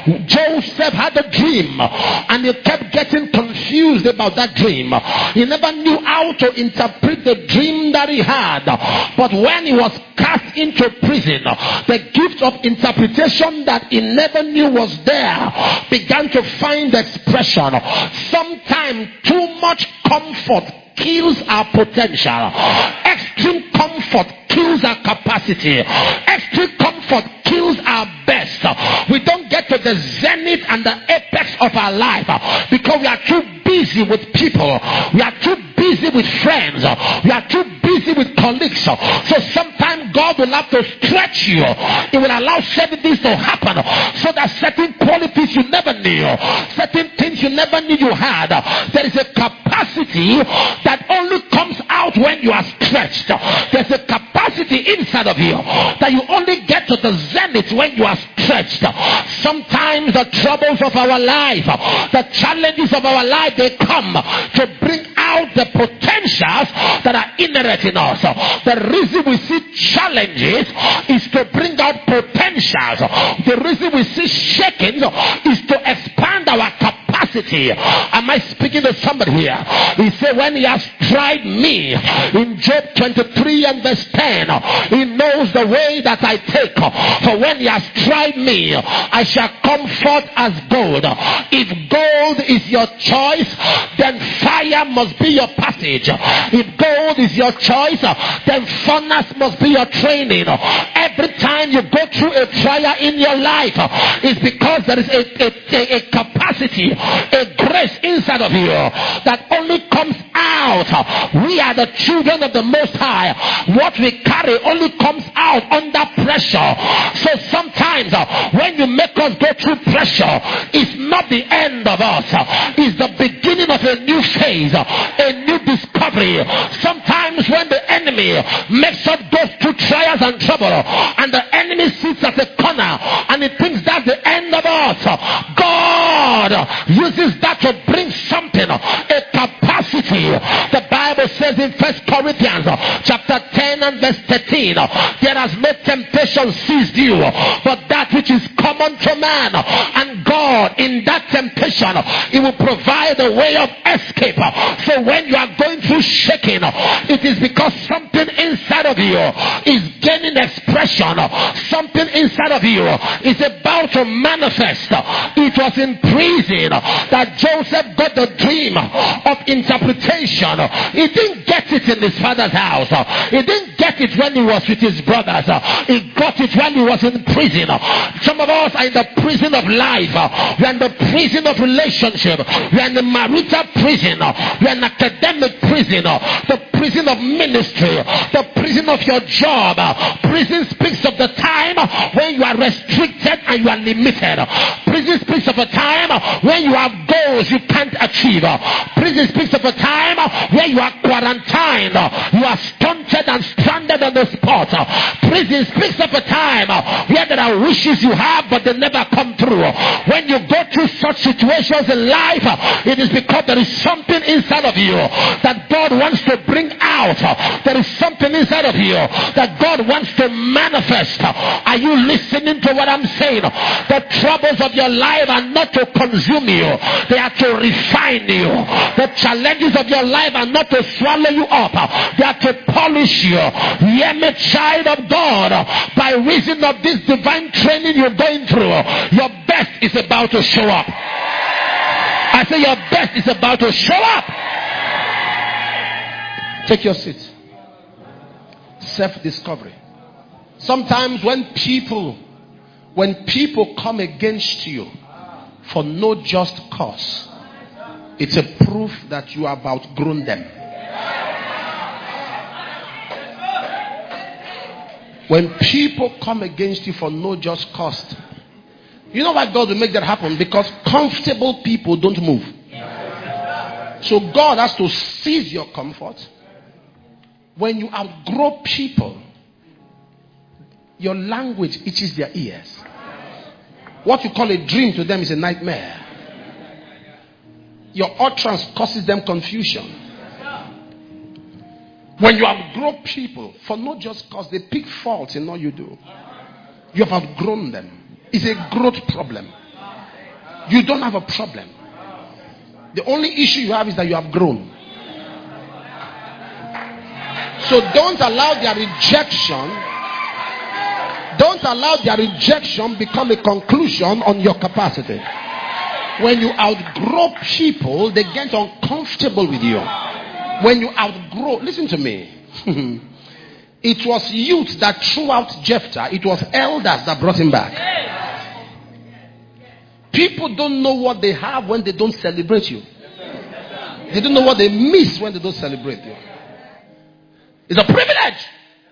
Joseph had a dream and he kept getting confused about that dream. He never knew how to interpret the dream that he had. But when he was cast into prison, the gift of interpretation that he never knew was there began to find expression. Sometimes too much comfort kills our potential. Extreme comfort kills our capacity. Extreme comfort kills our best. We don't get to the zenith and the apex of our life because we are too busy with people. We are too busy with friends. We are too busy with colleagues. So sometimes God will have to stretch you. He will allow certain things to happen so that certain qualities you never knew, certain things you never knew you had. There is a capacity that only comes out when you are stretched. There's a capacity inside of you that you only get to the zenith when you are stretched. Sometimes the troubles of our life, the challenges of our life, they come to bring out the potentials that are inherent in us. The reason we see challenges is to bring out potentials. The reason we see shakings is to expand our capacity. Am I speaking to somebody here? He said, when he has tried me, in Job 23 and verse 10, he knows the way that I take. For when he has tried me, I shall come forth as gold. If gold is your choice, then fire must be your passage. If gold is your choice, then furnace must be your training. Every time you go through a trial in your life, it's because there is a capacity, a grace inside of you that only comes out. We are the children of the Most High. What we carry only comes out under pressure. So sometimes when you make us go through pressure, it's not the end of us. It's the beginning of a new phase, a new discovery. Sometimes when the enemy makes us go through trials and trouble, and the enemy sits at the corner and he thinks that's the end of us, God God uses that to bring something, a capacity. The Bible says in 1 Corinthians chapter 10 and verse 13, there has no temptation seized you, but that which is common to man. And God, in that temptation, He will provide a way of escape. So when you are going through shaking, it is because something inside of you is gaining expression. Something inside of you is about to manifest. It was in prison that Joseph got the dream of interpretation. He didn't get it in his father's house. He didn't get it when he was with his brothers. He got it when he was in prison. Some of us are in the prison of life. We are in the prison of relationship. We are in the marital prison. We are in academic prison. The prison of ministry. The prison of your job. Prison speaks of the time when you are restricted and you are limited. Prison speaks of a time when you have goals you can't achieve. Prison speaks of a time where you are quarantined. You are stunted and stranded on the spot. Prison speaks of a time where there are wishes you have but they never come through. When you go through such situations in life, it is because there is something inside of you that God wants to bring out. There is something inside of you that God wants to manifest. Are you listening to what I'm saying? The troubles of your life are not to consume you, they are to refine you. The challenges of your life are not to swallow you up, they are to polish you. Hear me, child of God. By reason of this divine training you're going through, your best is about to show up. I say your best is about to show up. Take your seat. Self-discovery. Sometimes when people come against you for no just cause, it's a proof that you have outgrown them. When people come against you for no just cause, you know why God will make that happen? Because comfortable people don't move. So God has to seize your comfort. When you outgrow people, your language itches their ears. What you call a dream to them is a nightmare. Your utterance causes them confusion. When you outgrow people for no just cause, they pick faults in all you do. You have outgrown them. It's a growth problem. You don't have a problem. The only issue you have is that you have grown. So don't allow their rejection become a conclusion on your capacity. When you outgrow people, they get uncomfortable with you. When you outgrow, listen to me. It was youth that threw out Jephthah. It was elders that brought him back. People don't know what they have when they don't celebrate you. They don't know what they miss when they don't celebrate you. It's a privilege.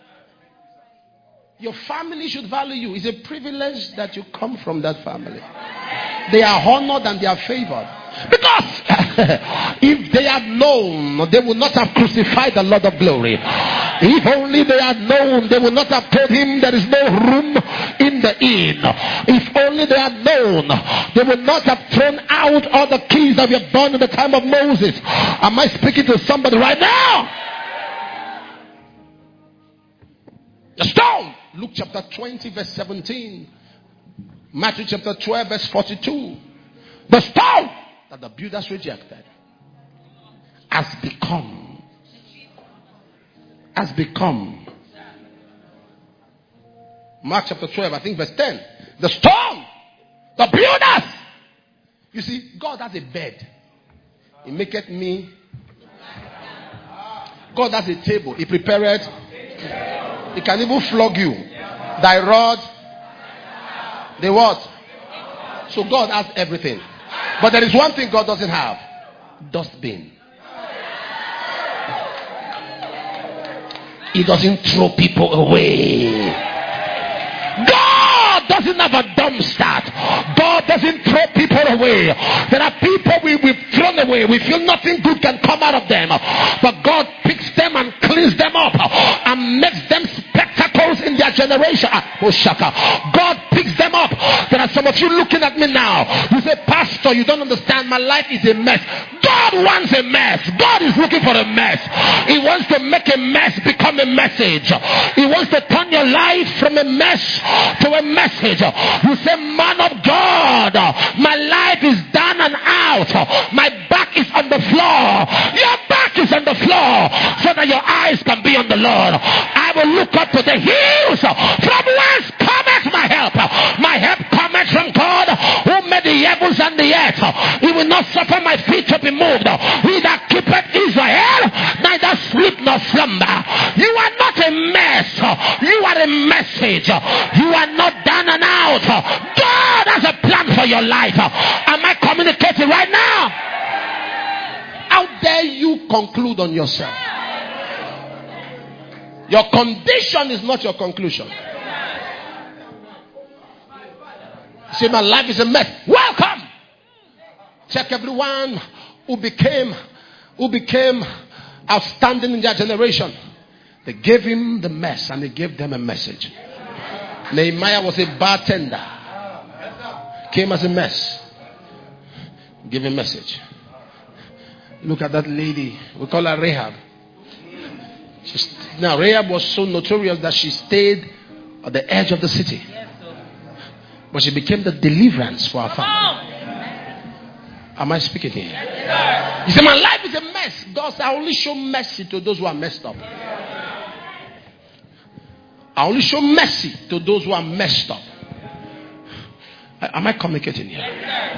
Your family should value you. It's a privilege that you come from that family. They are honored and they are favored. Because if they had known, they would not have crucified the Lord of glory. If only they had known, they would not have told him there is no room in the inn. If only they had known, they would not have thrown out all the keys that were burned in the time of Moses. Am I speaking to somebody right now? The stone. Luke chapter 20 verse 17. Matthew chapter 12 verse 42. The stone that the builders rejected has become Mark chapter 12, I think verse 10. The stone, the builders. You see, God has a bed. He maketh me. God has a table. He prepared. He can even flog you. Thy rod. The what? So God has everything. But there is one thing God doesn't have. Dustbin. He doesn't throw people away. God doesn't have a dumpster. God doesn't throw people away. There are people we've thrown away. We feel nothing good can come out of them. But God picks them and cleans them up and makes them spectacles in their generation. God picks them up. There are are some of you looking at me now. You say, Pastor, you don't understand. My life is a mess. God wants a mess. God is looking for a mess. He wants to make a mess become a message. He wants to turn your life from a mess to a message. You say, man of God, my life is down and out. My back is on the floor. Your back is on the floor so that your eyes can be on the Lord. I will look up to the hills. From whence cometh my help? My help cometh from God who made the heavens and the earth. He will not suffer my feet to be moved. He that keepeth Israel neither sleep nor slumber. You are not a mess. You are a message. You are not down and out. God has a plan for your life. Am I communicating right now? How dare you conclude on yourself? Your condition is not your conclusion. Say, my life is a mess. Welcome. Check everyone who became outstanding in their generation. They gave him the mess and they gave them a message. Nehemiah was a bartender. Came as a mess. Give a message. Look at that lady. We call her Rahab. Now Rahab was so notorious that she stayed at the edge of the city. But she became the deliverance for our family. Am I speaking here? He said, my life is a mess. God said, I only show mercy to those who are messed up. I only show mercy to those who are messed up. Am I communicating here?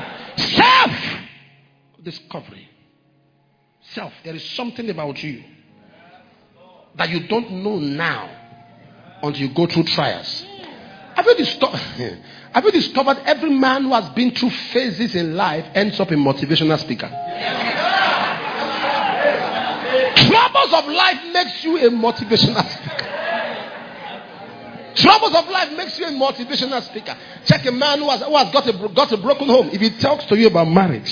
Self-discovery. Self. There is something about you that you don't know now until you go through trials. Have you discovered every man who has been through phases in life ends up a motivational speaker? Troubles of life makes you a motivational speaker. Troubles of life makes you a motivational speaker. Check a man who has got a broken home. If he talks to you about marriage,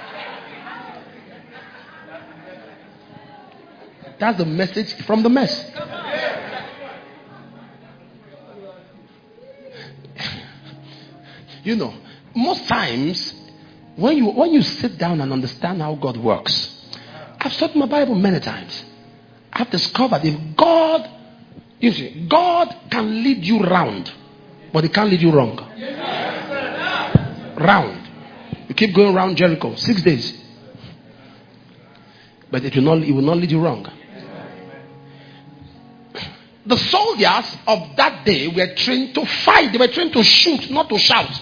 that's the message from the mess. You know, most times when you sit down and understand how God works, I've studied my Bible many times. I've discovered if God can lead you round, but He can't lead you wrong. Round. You keep going around Jericho 6 days, but it will not lead you wrong. The soldiers of that day were trained to fight. They were trained to shoot, not to shout.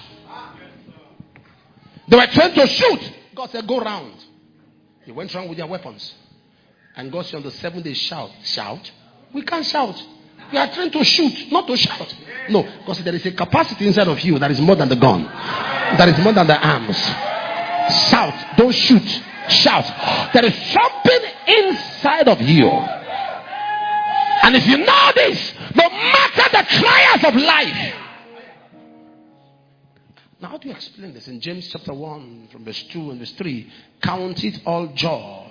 They were trained to shoot. God said, go round. They went round with their weapons. And God said on the 7th day, shout. Shout? We can't shout. We are trained to shoot, not to shout. No, God said there is a capacity inside of you that is more than the gun. That is more than the arms. Shout. Don't shoot. Shout. There is something inside of you. And if you know this, no matter the trials of life. Now, how do you explain this? In James chapter 1, from verse 2 and verse 3, count it all joy.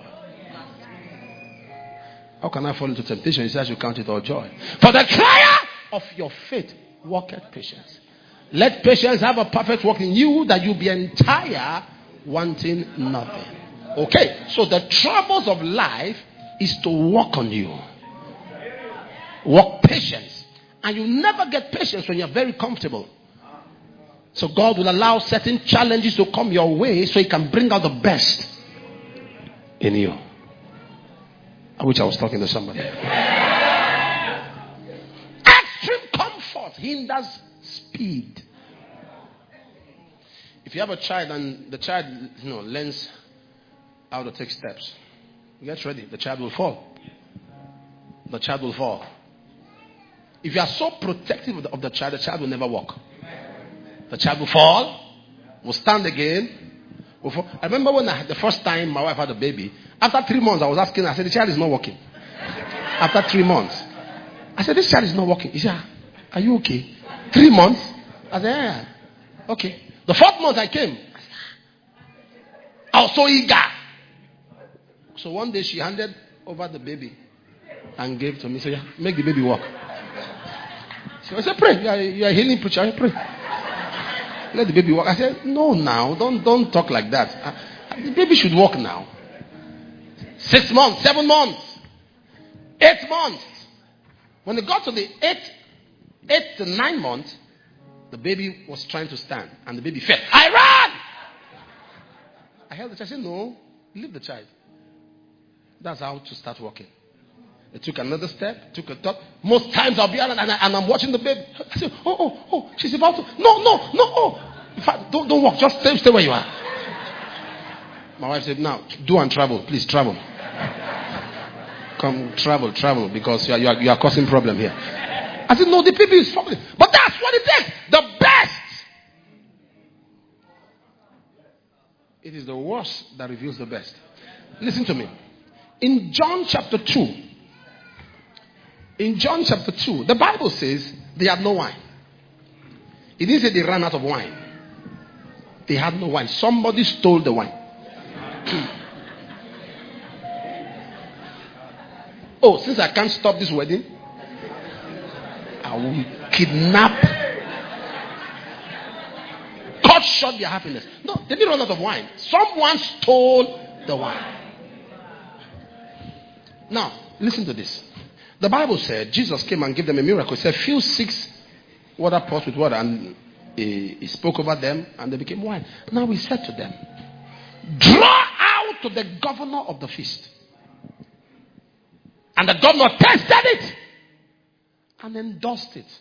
How can I fall into temptation? He says you count it all joy. For the trial of your faith worketh patience. Let patience have a perfect work in you, that you be entire, wanting nothing. Okay, so the troubles of life is to work on you. Work patience. And you never get patience when you're very comfortable. So God will allow certain challenges to come your way so He can bring out the best in you. I wish I was talking to somebody. Extreme comfort hinders speed. If you have a child and the child learns how to take steps, get ready. The child will fall. The child will fall. If you are so protective of the child will never walk. The child will fall, will stand again. I remember when the first time my wife had a baby, after 3 months I was asking her, I said, the child is not walking. After 3 months. I said, this child is not walking. He said, are you okay? 3 months? I said, yeah. Okay. The 4th month I came. I was so eager. So one day she handed over the baby and gave to me. So yeah, make the baby walk. So I said, pray. You are a healing preacher. I pray. Let the baby walk. I said, no, now. Don't talk like that. The baby should walk now. 6 months, 7 months, 8 months. When it got to the 8 to 9 months, the baby was trying to stand and the baby fell. I ran! I held the child. I said, no, leave the child. That's how to start walking. It took another step, took a thought. Most times I'll be out and I'm watching the baby. I said, oh, she's about to. No. In fact, don't walk. Just stay where you are. My wife said, now, do and travel. Please travel. Come, travel, because you are causing problem here. I said, no, the baby is falling. But that's what it takes. The best. It is the worst that reveals the best. Listen to me. In John chapter 2, the Bible says they had no wine. It didn't say they ran out of wine. They had no wine. Somebody stole the wine. Oh, since I can't stop this wedding, I will kidnap, cut short their happiness. No, they didn't run out of wine. Someone stole the wine. Now, listen to this. The Bible said Jesus came and gave them a miracle. He said, fill 6 water pots with water, and he spoke over them, and they became wine. Now he said to them, draw out to the governor of the feast. And the governor tasted it and endorsed it.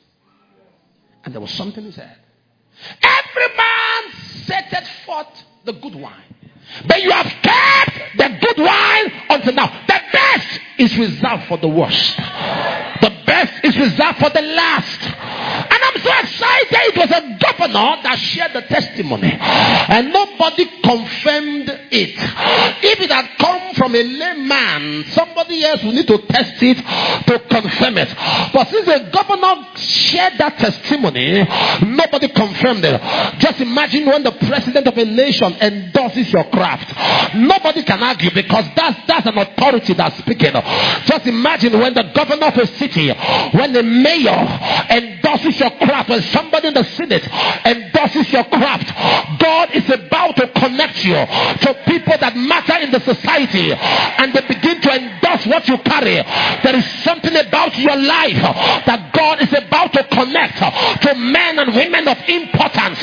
And there was something he said. Every man setteth forth the good wine, but you have kept the good wine until now. The best is reserved for the worst. The best is reserved for the last. And I'm so excited. It was a governor that shared the testimony, and nobody confirmed it. If it had come from a layman, somebody else would need to test it to confirm it. But since the governor shared that testimony, nobody confirmed it. Just imagine when the president of a nation endorses your craft. Nobody can argue, because that's an authority that's speaking. Just imagine when the governor of a city, when the mayor endorses your craft, when somebody in the Senate endorses your craft. God is about to connect you to people that matter in the society, and they begin to endorse what you carry. There is something about your life that God is about to connect to men and women of importance.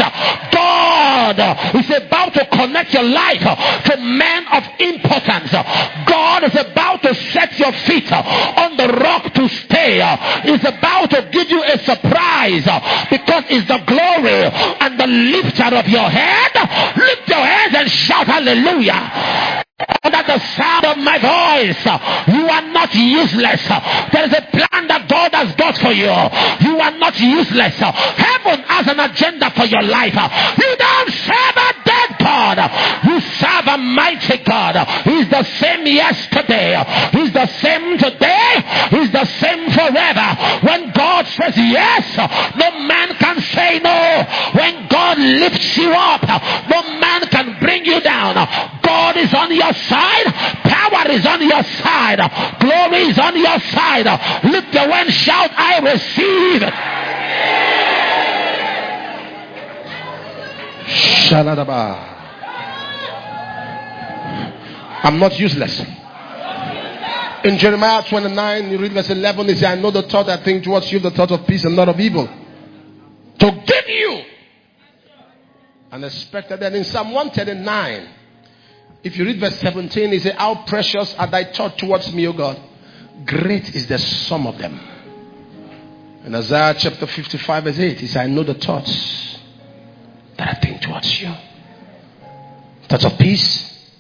God is about to connect your life to men of importance. God is about to set your feet on the rock to stay. Is about to give you a surprise, because it's the glory and the lifter of your head. Lift your hands and shout hallelujah. Under the sound of my voice, you are not useless. There is a plan that God has got for you. You are not useless. Heaven has an agenda for your life. You don't serve a dead God. You serve a mighty God. He's the same yesterday. He's the same today. He's the same forever. When God says yes, no man can say no. When God lifts you up, no man can bring you down. God is on your side. Power is on your side. Glory is on your side. Lift your hand, shout, I receive it. Shaladaba. I'm not useless. In Jeremiah 29, you read verse 11, it says, I know the thought I think towards you, the thought of peace and not of evil, to give you an expected end. In Psalm 139, if you read verse 17, he says, how precious are thy thoughts towards me, O God. Great is the sum of them. In Isaiah chapter 55 verse 8, he says, I know the thoughts that I think towards you. Thoughts of peace.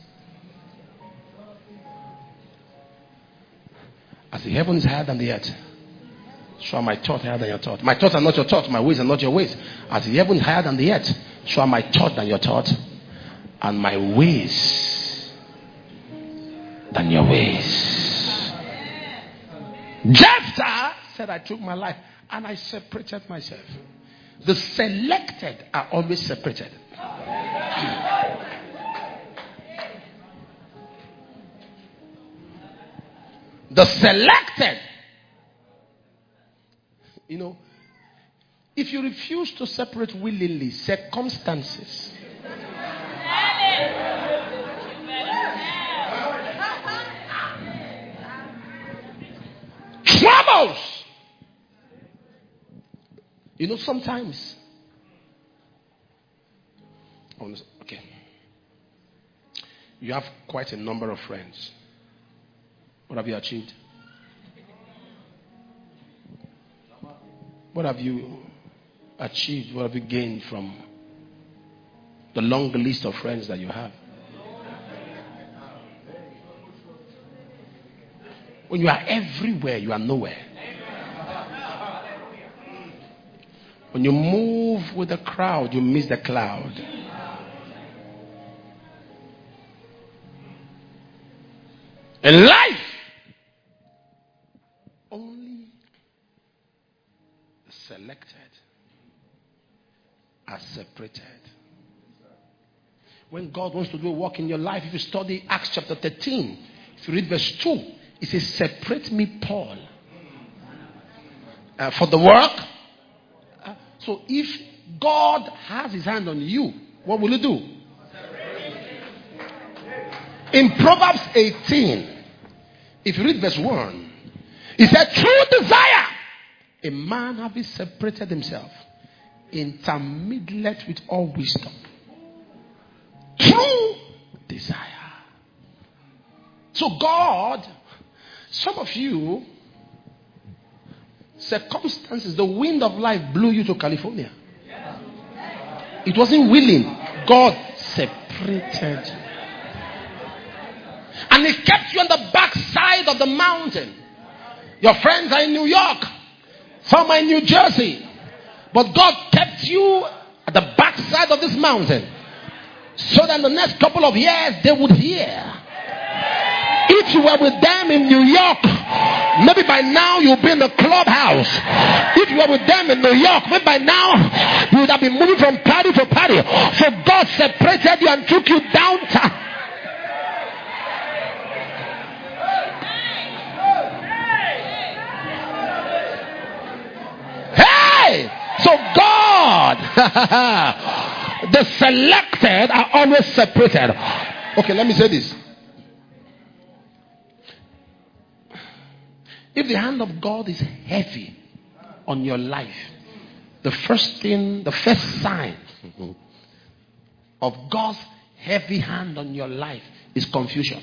As the heaven is higher than the earth, so are my thoughts higher than your thoughts. My thoughts are not your thoughts. My ways are not your ways. As the heaven is higher than the earth, so are my thoughts than your thoughts, and my ways than your ways. Jephthah said, I took my life and I separated myself. The selected are always separated. The selected. You know, If you refuse to separate willingly, circumstances troubles. You know, sometimes. Okay. You have quite a number of friends. What have you achieved? What have you achieved? What have you gained from the long list of friends that you have? When you are everywhere, you are nowhere. When you move with the crowd, you miss the cloud. In life, only the selected are separated. When God wants to do a work in your life, if you study Acts chapter 13, if you read verse 2, it says, separate me, Paul, for the work. So if God has his hand on you, what will he do? In Proverbs 18, if you read verse 1, he said, true desire, a man having separated himself, intermediate with all wisdom. True desire. So God, some of you, circumstances, the wind of life blew you to California. It wasn't willing. God separated you. And he kept you on the backside of the mountain. Your friends are in New York. Some are in New Jersey. But God kept you at the backside of this mountain. So that in the next couple of years they would hear. If you were with them in New York, maybe by now you'll be in the clubhouse. If you were with them in New York, maybe by now you would have been moving from party to party. So God separated you and took you downtown. Hey! So God, the selected are always separated. Okay, let me say this. If the hand of God is heavy on your life, the first sign of God's heavy hand on your life is confusion.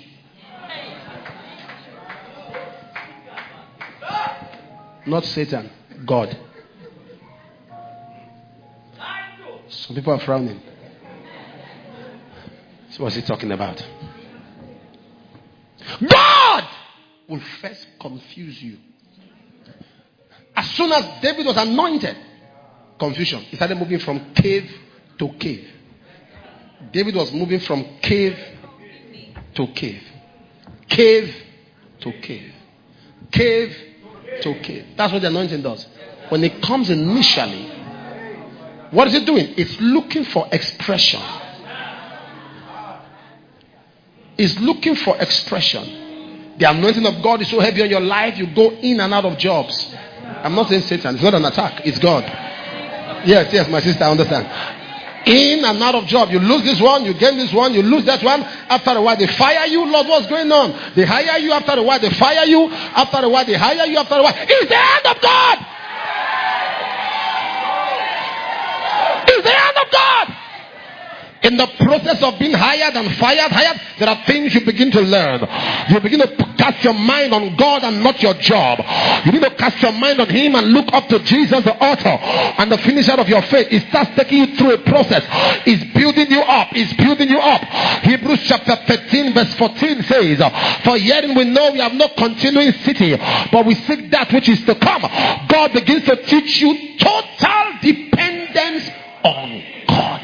Not Satan, God. Some people are frowning. So what's he talking about? God will first confuse you. As soon as David was anointed, confusion. He started moving from cave to cave. David was moving from cave to cave. Cave to cave. Cave to cave. That's what the anointing does. When it comes initially, what is it doing? It's looking for expression. It's looking for expression. The anointing of God is so heavy on your life, you go in and out of jobs. I'm not saying Satan. It's not an attack. It's God. Yes, my sister, I understand. In and out of job. You lose this one, you gain this one, you lose that one. After a while, they fire you. Lord, what's going on? They hire you. After a while, they fire you. After a while, they hire you. After a while, it's the hand of God. It's the hand of God. In the process of being hired and fired, there are things you begin to learn. You begin to cast your mind on God and not your job. You need to cast your mind on Him and look up to Jesus, the author and the finisher of your faith. It starts taking you through a process. It's building you up. It's building you up. Hebrews chapter 13 verse 14 says, for herein we know we have no continuing city, but we seek that which is to come. God begins to teach you total dependence on God.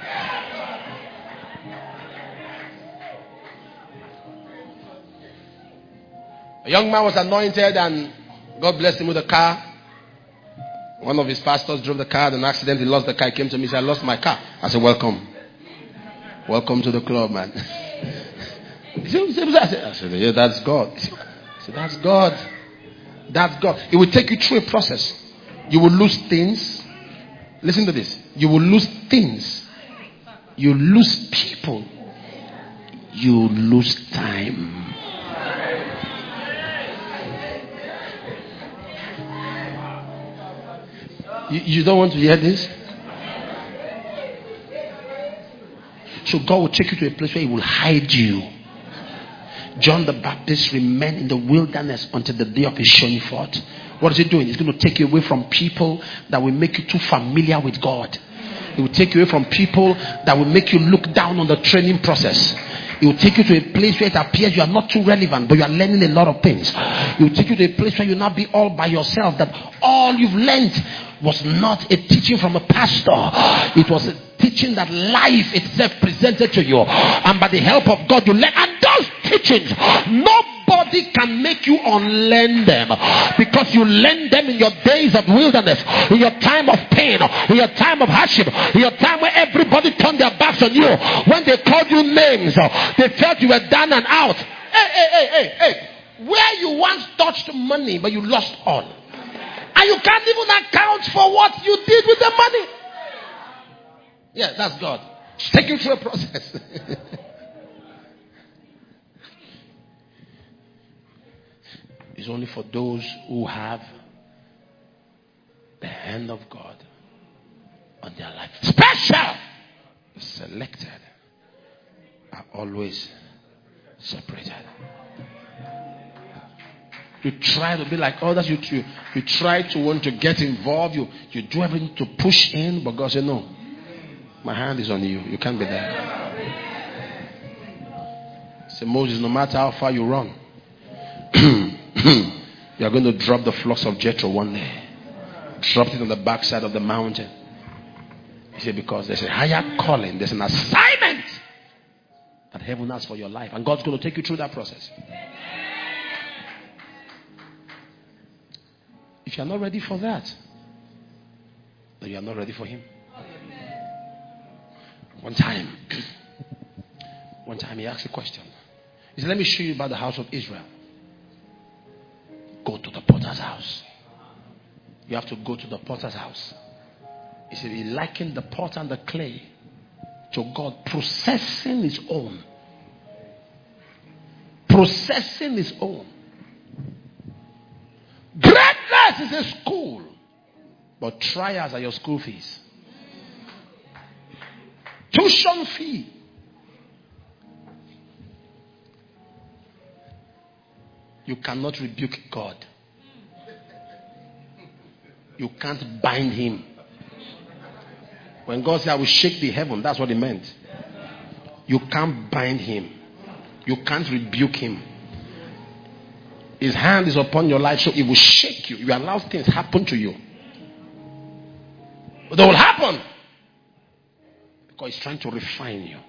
A young man was anointed and God blessed him with a car. One of his pastors drove the car. An accident, he lost the car. He came to me and said, I lost my car. I said, welcome. Welcome to the club, man. I said, yeah, that's God. I said, that's God. That's God. It will take you through a process. You will lose things. Listen to this. You will lose things. You lose people. You lose time. You don't want to hear this? So God will take you to a place where He will hide you. John the Baptist remained in the wilderness until the day of His showing forth. What is He doing? He's going to take you away from people that will make you too familiar with God. He will take you away from people that will make you look down on the training process. It will take you to a place where it appears you are not too relevant, but you are learning a lot of things. It will take you to a place where you will not be all by yourself, that all you've learned was not a teaching from a pastor. It was a teaching that life itself presented to you. And by the help of God, you learn. And those teachings, nobody can make you unlearn them, because you learn them in your days of wilderness, in your time of pain, in your time of hardship, in your time where everybody turned their backs on you, when they called you names, they felt you were down and out. Hey. Where you once touched money, but you lost all. And you can't even account for what you did with the money. Yeah, that's God. It's taking through a process. It's only for those who have the hand of God on their life. Special, selected, are always separated. You try to be like others. You try to want to get involved. You do everything to push in, but God said, no. My hand is on you. You can't be there. Say, Moses, no matter how far you run, you are going to drop the flocks of Jethro one day. Drop it on the backside of the mountain. He said, because there's a higher calling. There's an assignment that heaven has for your life. And God's going to take you through that process. If you are not ready for that, then you are not ready for Him. One time he asked a question. He said, let me show you about the house of Israel. Go to the potter's house. You have to go to the potter's house. He said he likened the pot and the clay to God processing His own. Processing His own. Greatness is a school, but trials are your school fees. Tuition fee. You cannot rebuke God. You can't bind Him. When God said, I will shake the heaven, that's what He meant. You can't bind Him. You can't rebuke Him. His hand is upon your life, so He will shake you. You allow things happen to you. But they will happen. Because He's trying to refine you.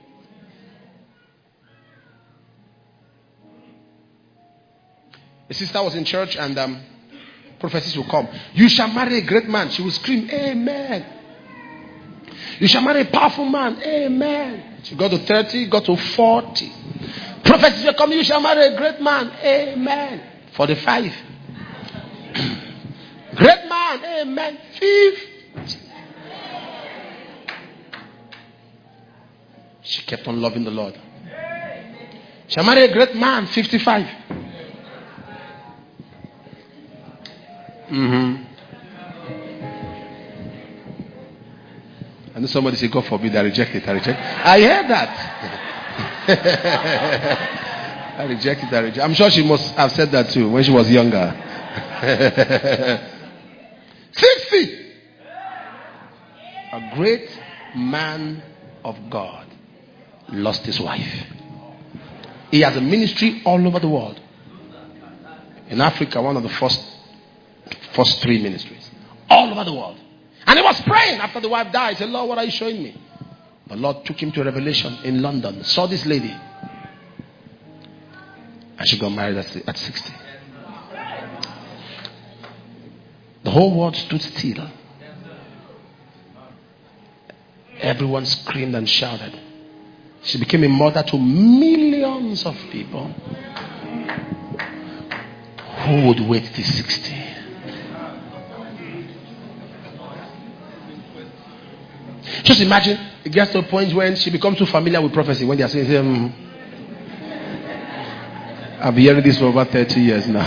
A sister was in church and prophecies will come. You shall marry a great man. She will scream, amen. You shall marry a powerful man. Amen. She got to 30, got to 40. Prophecies will come. You shall marry a great man. Amen. 45. Great man. Amen. 50. She kept on loving the Lord. She married a great man, 55. And then somebody said, God forbid, I reject it. I heard that. I reject it. I'm sure she must have said that too when she was younger. 60. A great man of God lost his wife. He has a ministry all over the world. In Africa, one of the first 3 ministries. All over the world. And he was praying after the wife died. He said, Lord, what are you showing me? The Lord took him to a revelation in London. Saw this lady. And she got married at 60. The whole world stood still. Everyone screamed and shouted. She became a mother to millions of people. Who would wait till 60? Just imagine it gets to a point when she becomes too familiar with prophecy. When they are saying, I've been hearing this for about 30 years now.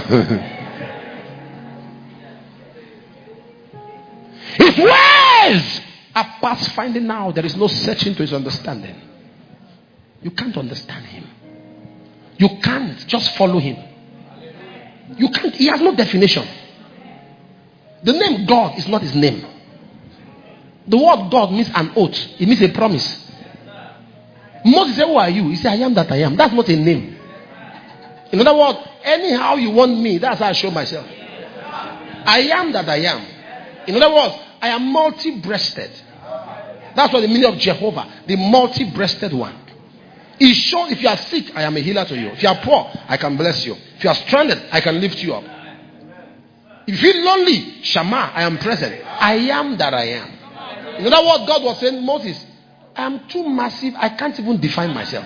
His ways are past finding out. There is no searching to his understanding. You can't understand him. You can't just follow him. You can't. He has no definition. The name God is not his name. The word God means an oath. It means a promise. Moses said, who are you? He said, I am that I am. That's not a name. In other words, anyhow you want me, that's how I show myself. I am that I am. In other words, I am multi-breasted. That's what the meaning of Jehovah, the multi-breasted one. He shows if you are sick, I am a healer to you. If you are poor, I can bless you. If you are stranded, I can lift you up. If you feel lonely, Shammah, I am present. I am that I am. In other words, God was saying, Moses, I am too massive, I can't even define myself.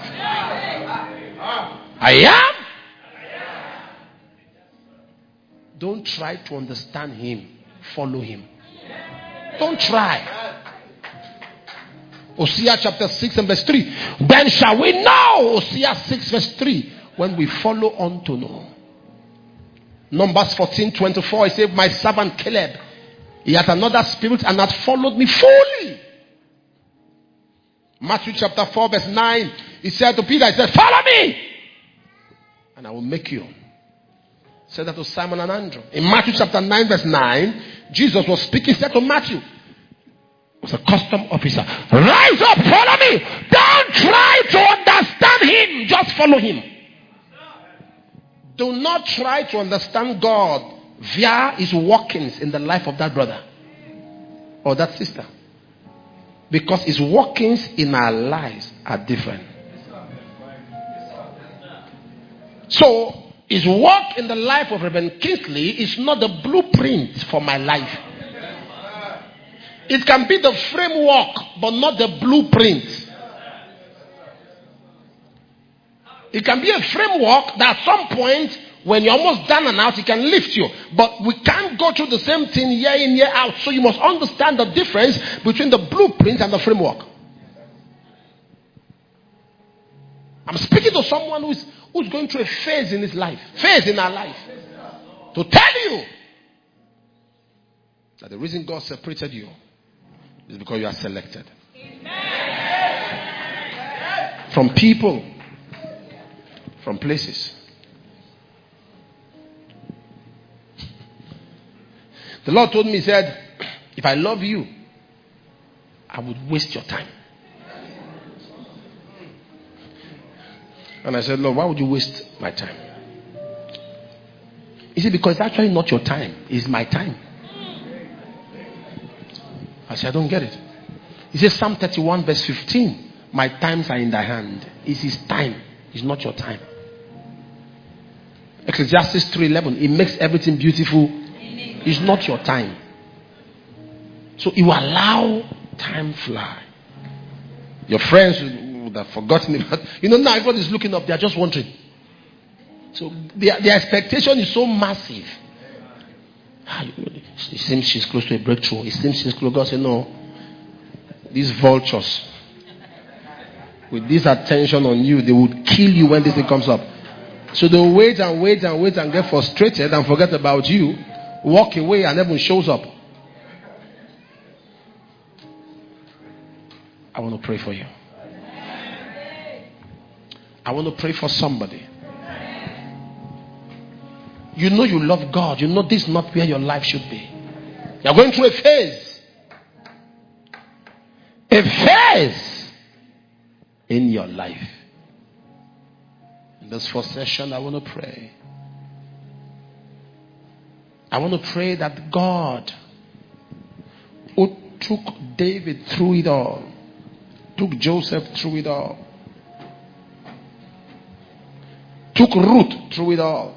I am. Don't try to understand him. Follow him. Don't try. Hosea chapter 6 and verse 3. Then shall we know. Hosea 6 verse 3. When we follow on to know. Numbers 14:24. He said, my servant Caleb, he had another spirit and had followed me fully. Matthew chapter 4 verse 9. He said to Peter, he said, follow me, and I will make you. He said that to Simon and Andrew. In Matthew chapter 9 verse 9, Jesus was speaking. He said to Matthew, was a custom officer, rise up, follow me. Don't try to understand him, just follow him. Do not try to understand God via his workings in the life of that brother or that sister, because his workings in our lives are different. So his work in the life of Reverend Kingsley is not the blueprint for my life. It can be the framework, but not the blueprint. It can be a framework that at some point, when you're almost down and out, it can lift you. But we can't go through the same thing year in, year out. So you must understand the difference between the blueprint and the framework. I'm speaking to someone who's going through a phase in his life, phase in our life, to tell you that the reason God separated you is because you are selected. From people, from places. The Lord told me, he said, if I love you, I would waste your time. And I said, Lord, why would you waste my time? He said, because it's actually not your time, it's my time. I said, I don't get it. He says, Psalm 31 verse 15, my times are in thy hand. It's his time, it's not your time. Ecclesiastes 3:11, it makes everything beautiful. It's not your time. So you allow time fly. Your friends would have forgotten about. Now everybody's looking up, they're just wondering. So their expectation is so massive. It seems she's close to a breakthrough. It seems she's close. God said, no. These vultures, with this attention on you, they would kill you when this thing comes up. So they'll wait and wait and wait and get frustrated and forget about you, walk away, and everyone shows up. I want to pray for you. I want to pray for somebody. You know you love God. You know this is not where your life should be. You're going through a phase. A phase in your life. In this first session, I want to pray. I want to pray that God, who took David through it all, took Joseph through it all, took Ruth through it all,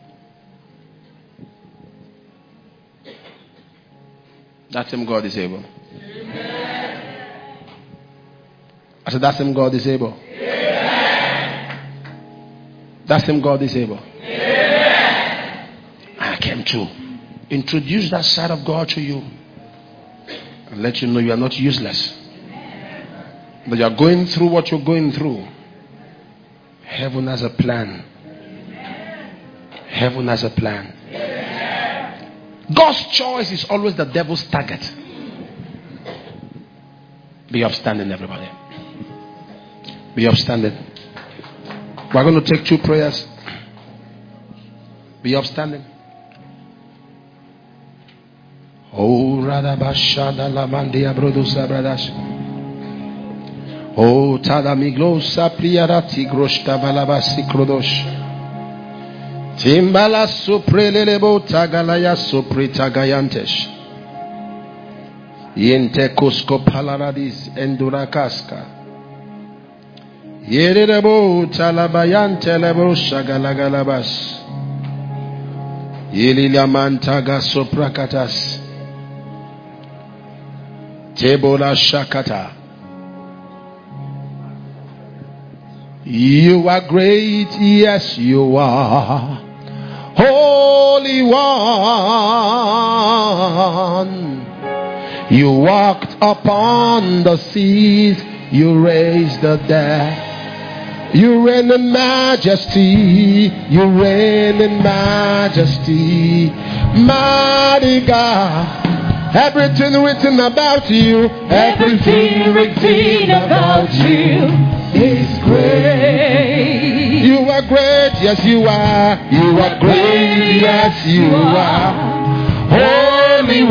that same God is able. Amen. I said, that same God is able. Amen. That same God is able. Amen. I came to introduce that side of God to you and let you know you are not useless. But you are going through what you're going through. Heaven has a plan. Heaven has a plan. God's choice is always the devil's target. Be upstanding, everybody. Be upstanding. We're going to take 2 prayers. Be upstanding. Oh, Radabashada Lamandia Brodusa Bradash. Oh, Tadamiglo Sapriarati Groshta Balabasi Krodosh. Timbala Suprelebo Tagalaya Suprita Gayantesh. Yente Cusco Palaradis Endurakaska. Yerebo Talabayante Lebo Shagalagalabas. Yelilamantaga Soprakatas. Tebola Shakata. You are great, yes you are. Holy One. You walked upon the seas. You raised the dead. You reign in majesty. You reign in majesty. Mighty God. Everything written about you. Everything written about you is great. You are great, yes you are. You are great, yes you are. Holy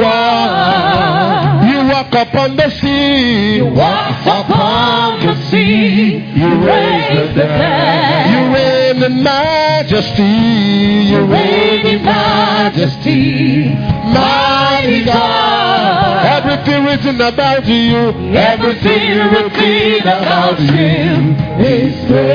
One. You walk upon the sea. You walk upon the sea. You raise the dead. You reign in majesty. You reign in majesty. Mighty God. Everything written about you. Everything written about you is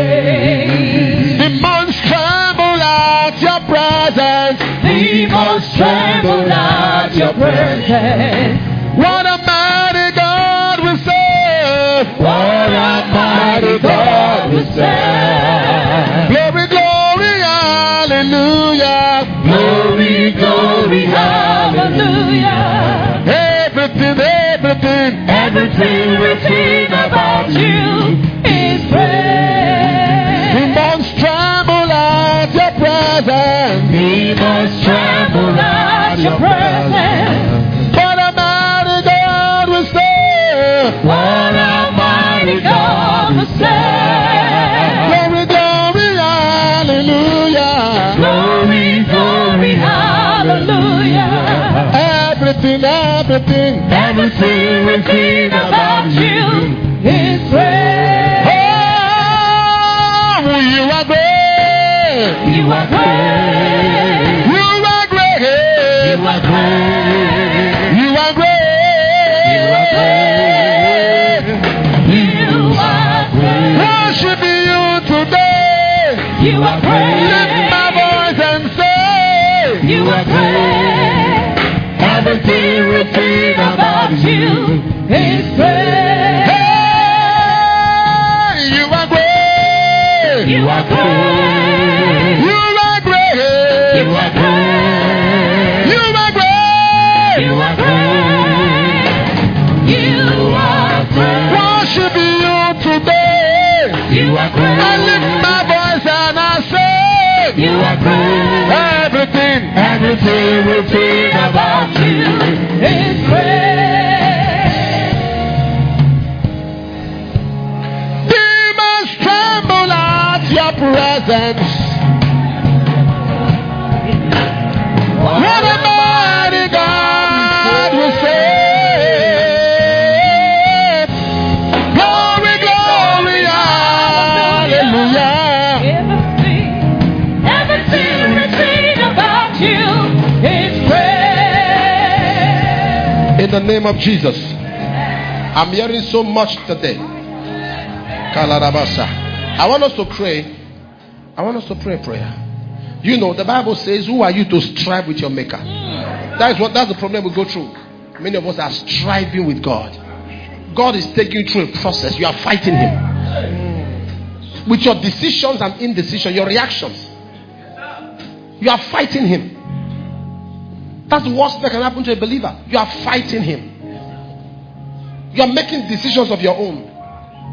great. Demons tremble at your presence. Demons tremble at your presence. What a mighty God we serve. What a mighty God we serve. Glory, glory, hallelujah. Glory, glory, hallelujah. Everything, everything, Everything written about you is great. demons tremble at your presence. Demons tremble at your presence. What a mighty God we serve. What a mighty God we serve. Glory, glory, hallelujah. Glory, glory, hallelujah. Everything, everything, Everything written about you is great. oh, you are great. You are great. You are great. You are great. You are great. You are great. You are great. Worship you today. You are Lift my great. voice and say, You are great. Everything written about you is great. hey, you are great. You are great. You are great. You are great. You are great. You are great. You are great. Worship you today. You are great. I lift my voice and I say, You are great. everything, Everything written about you is great. demons tremble at your presence. What a mighty God we serve. Glory, glory, hallelujah. Everything written about you is great. In the name of Jesus. I'm hearing so much today. Kalarabasa. I want us to pray. I want us to pray a prayer. You know, the Bible says, who are you to strive with your maker? That's the problem we go through. Many of us are striving with God. God is taking you through a process. You are fighting him. With your decisions and indecision, your reactions. You are fighting him. That's the worst that can happen to a believer. You are fighting him. You are making decisions of your own.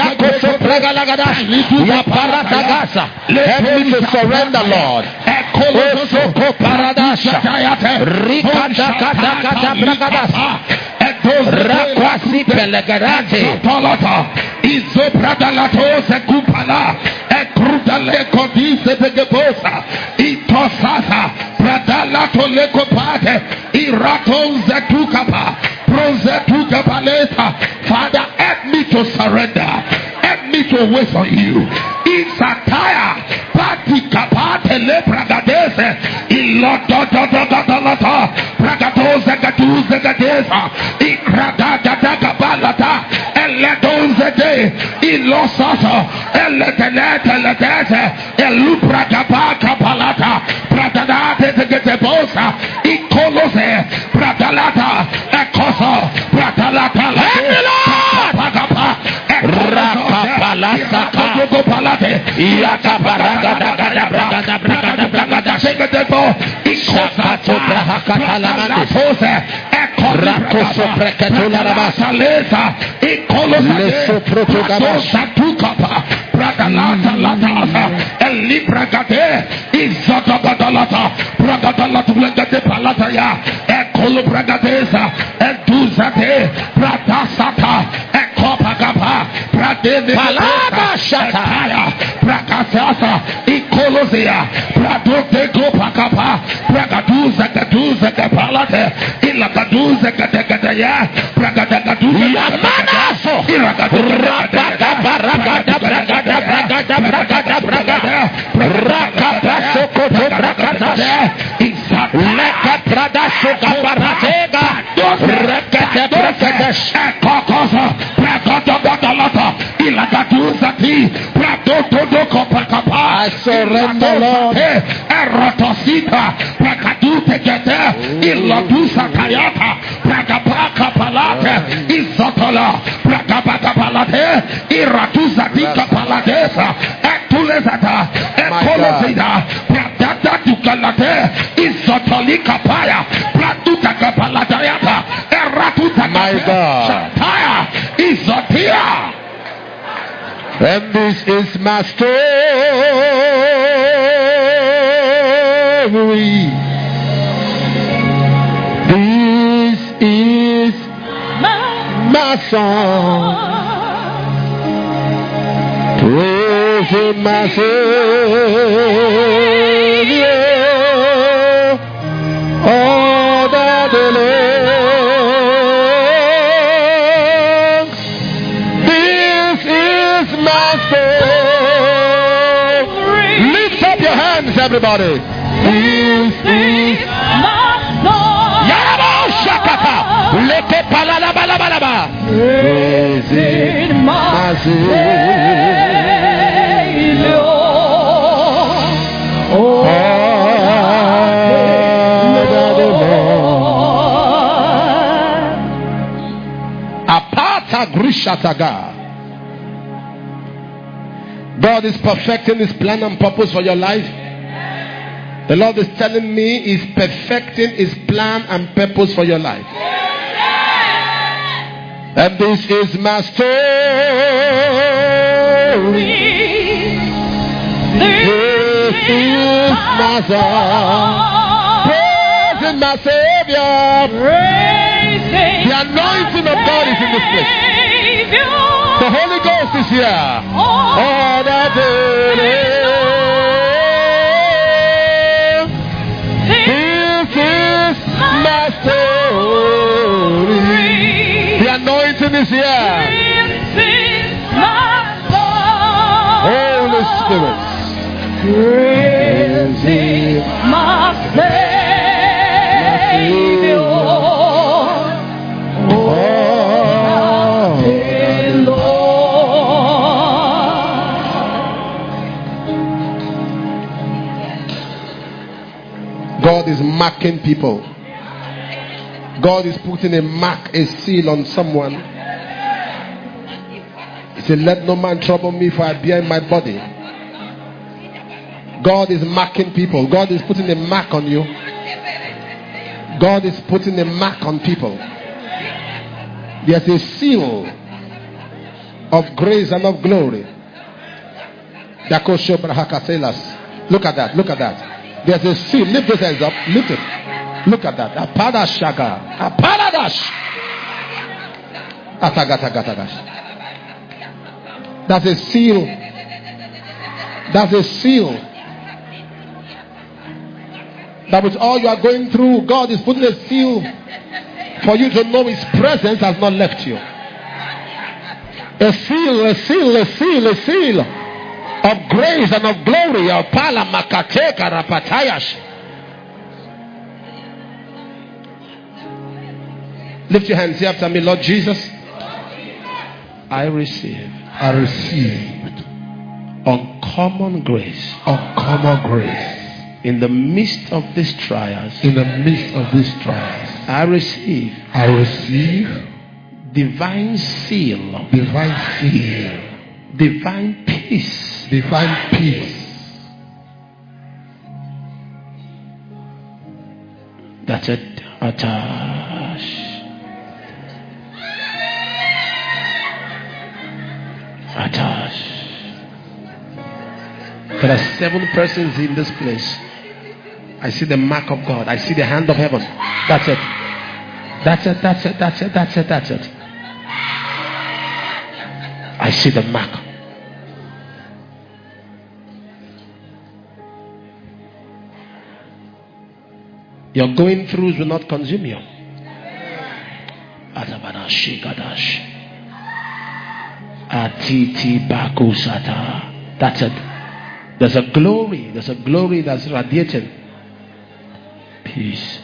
Yakoso Pragalagadas, Yaparatagasa. Help me to surrender, Lord. Osoko Paradasha, Rikata Kata Kata Bragadas, Rakwasi Pelegarate, Izopradalatos Kupala, Ekrudale Kodise Begebosa, Itosasa, Pradalato Lekopate, Iraton Zetukapa, Prozetukapaleta. Father, help me to surrender. Help me to wait on you. Isataya, Patikapate Lepragadese, Ilodododododododo, Pragadoze Gaduze Gadesa, Ikradagadabalata, Eledonzede, Ilosasa, Eletelete, Elupragabaka Palata, Pradadate Getebosa, Ikolose, Pradalata, Ekosa, Pradalata, Pagapa, Rakapalasa, Palate, Yakabaragada, Bragada, Segadebo, Ikosato, Brahakatalamante, Rakoso Precatula Salesa, Icolosa, Protogabasatukapa, Pragalata, Latasa, Elibragade, Izotagadalata, Pragadalatu Legate Palataya, Ecolobragadesa, Eduzate, Pradasata, Ecopagapa, Pradene, Palaba Shataya, Prakasasa, Icolosea, Pradote Gopakapa, Pragaduza, Gaduza, Palate, Ilagaduza, Gadagaya, Pragadagaduza, Yamanaso, I surrender, Lord. Erotosita, Prakadute Gete, Ilodusa Kayata, Prakapaka Palate, Isotola, Prakapaka Palate, Iratusa Tika Paladesa, Etulezata, Ecolosida, Pradata Tukalate, Isotolika Paya, Pratuta Kapaladayata, Eratuta Shataya, Isotia. And this is my story. This is my song. Praise in my Savior. All that belongs. This is my story. Lift up your hands, everybody. This is my story. Yarabo Shakata. Leke palalabalaba. Praising my Savior. Oh, Apata Grishataga. God is perfecting His plan and purpose for your life. The Lord is telling me He's perfecting His plan and purpose for your life. And this is my story. This is my song. Praising my Savior. The anointing of God is in this place. The Holy Ghost is here. All that it is. This is my story. The anointing is here. Holy Spirit. Praising my Savior. Oh, Lord. God is marking people. God is putting a mark, a seal on someone. He said, let no man trouble me, for I bear in my body. God is marking people. God is putting a mark on you. God is putting a mark on people. There's a seal of grace and of glory. Look at that. Look at that. There's a seal. Lift those hands up. Lift it. Look at that. Apadashaka. Apaladash. Atagatagatagas. That's a seal. That's a seal. That with all you are going through, God is putting a seal for you to know His presence has not left you. A seal, a seal, a seal, a seal of grace and of glory. Apala makateka rapatayash. Lift your hands here after me. Lord Jesus, I received uncommon grace. Uncommon grace. In the midst of these trials. I receive divine seal. Divine peace. That's it. Atash. There are 7 persons in this place. I see the mark of God. I see the hand of heaven. That's it. I see the mark. Your going throughs will not consume you. That's it. There's a glory that's radiating. Peace.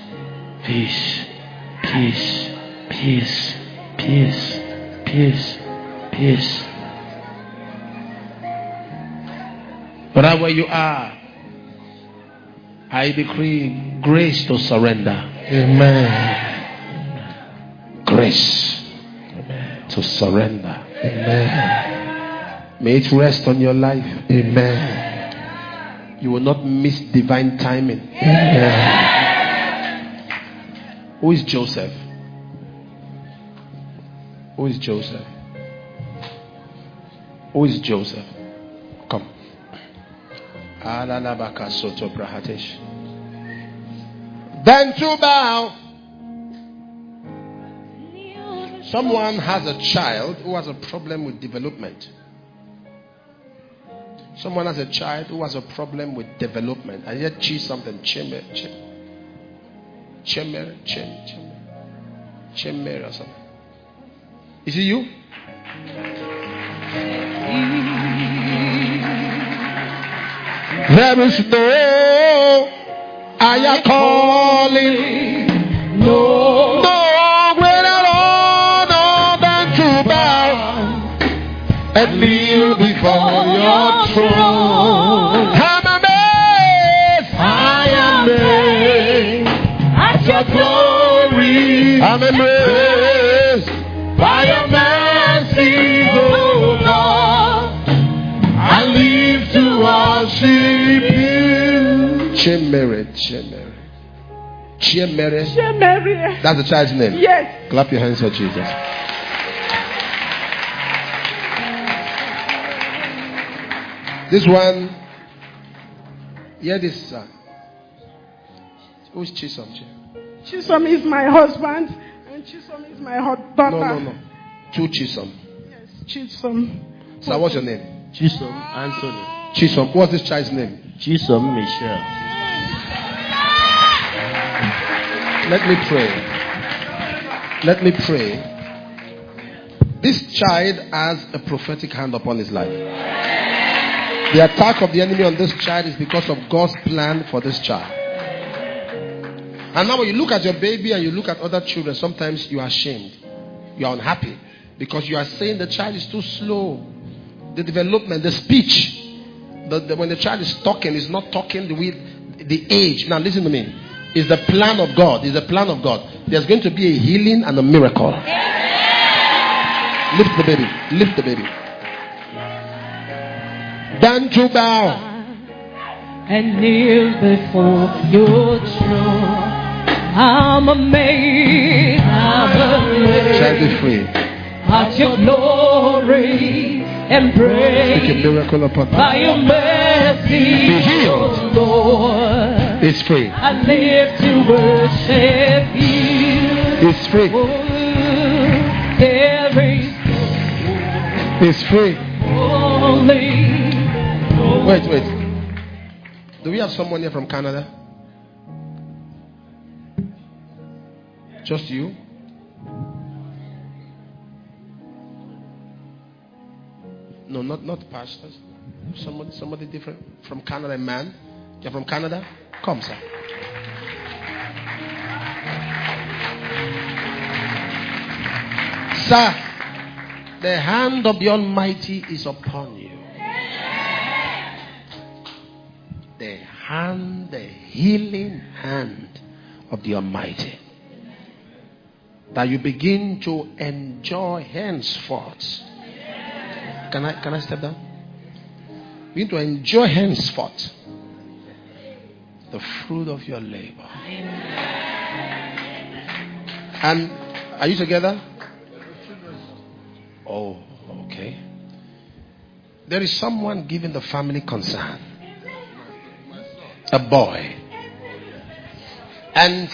Wherever you are, I decree grace to surrender. Amen. Grace to surrender. Amen. May it rest on your life. Amen. You will not miss divine timing. Amen. Who is Joseph? Come. Then to bow. Someone has a child who has a problem with development. Someone has a child who has a problem with development. I hear chi something. Chimere or something. Is it you? There is no higher calling, no greater honor than to bow and kneel before your throne. I'm amazed at your glory. I'm amazed by your mercy, oh Lord. I live to worship you. Chimere. That's the child's name. Yes. Clap your hands for Jesus. This one, hear this. Who's Chisom? Chisom is my husband, and Chisom is my daughter. No. Two Chisom. Yes, Chisom. So what's your name? Chisom Anthony. Chisom. What's this child's name? Chisom Michelle. Let me pray. This child has a prophetic hand upon his life. The attack of the enemy on this child is because of God's plan for this child. And now when you look at your baby and you look at other children, sometimes you are ashamed. You are unhappy because you are saying the child is too slow. The development, the speech, when the child is talking, is not talking with the age. Now listen to me. It's the plan of God. It's the plan of God. There's going to be a healing and a miracle. Lift the baby. Lift the baby. Down to bow and kneel before your throne. I'm amazed. Child be free. At your glory and praise. Speak a miracle upon by your mercy, be healed. Oh Lord. It's free. I live to worship you. It's free. Oh, there is it's free. only. Wait. Do we have someone here from Canada? Just you? No, not pastors. Somebody different from Canada, a man. You're from Canada? Come, sir. Sir, the hand of the Almighty is upon you. The healing hand of the Almighty. That you begin to enjoy henceforth. Can I step down? Begin to enjoy henceforth the fruit of your labor. And are you together? Oh, okay. There is someone giving the family concern. A boy. And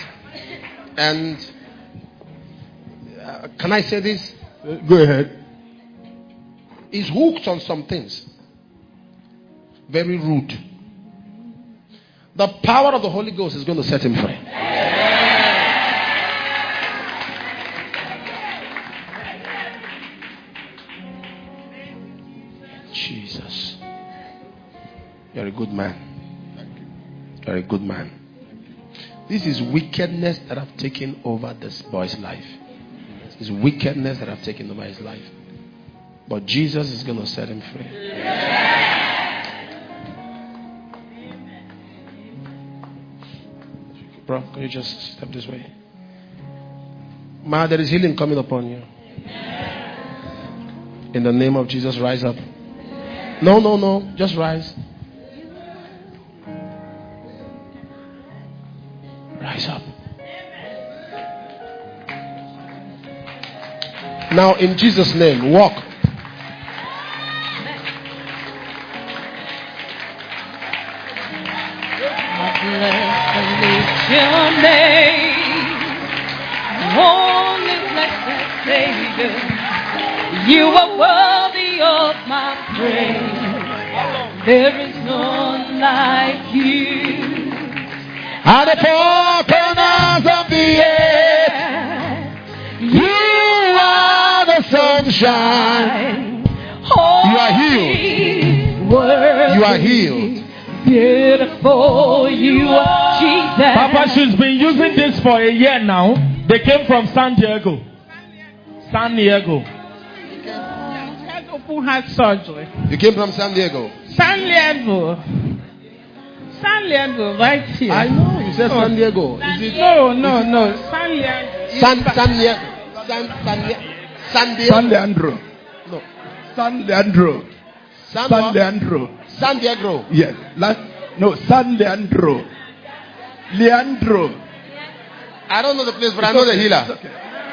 can I say this? Go ahead. He's hooked on some things. Very rude. The power of the Holy Ghost is going to set him free. Jesus. You're a good man. You're a good man. This is wickedness that have taken over this boy's life. It's wickedness that have taken over his life. But Jesus is going to set him free. Bro, can you just step this way? Ma, there is healing coming upon you. In the name of Jesus, rise up. No. Just rise. Rise up. Now, in Jesus' name, walk. Bless your name, only blessed Savior. You are worthy of my praise. There is none like you. At the four corners of the earth, you are the sunshine. You are healed. You are healed. Beautiful you are, Jesus. Papa, she's been using this for a year now. They came from San Diego. San Diego. Had open heart surgery. You came from San Diego. San Diego, right here. I know. You said San Diego. Is it? No. San Diego. San Leandro. No. San Leandro. San Leandro. San Diego. Yes. No, San Leandro. Leandro. I don't know the place, but I know the healer. Okay.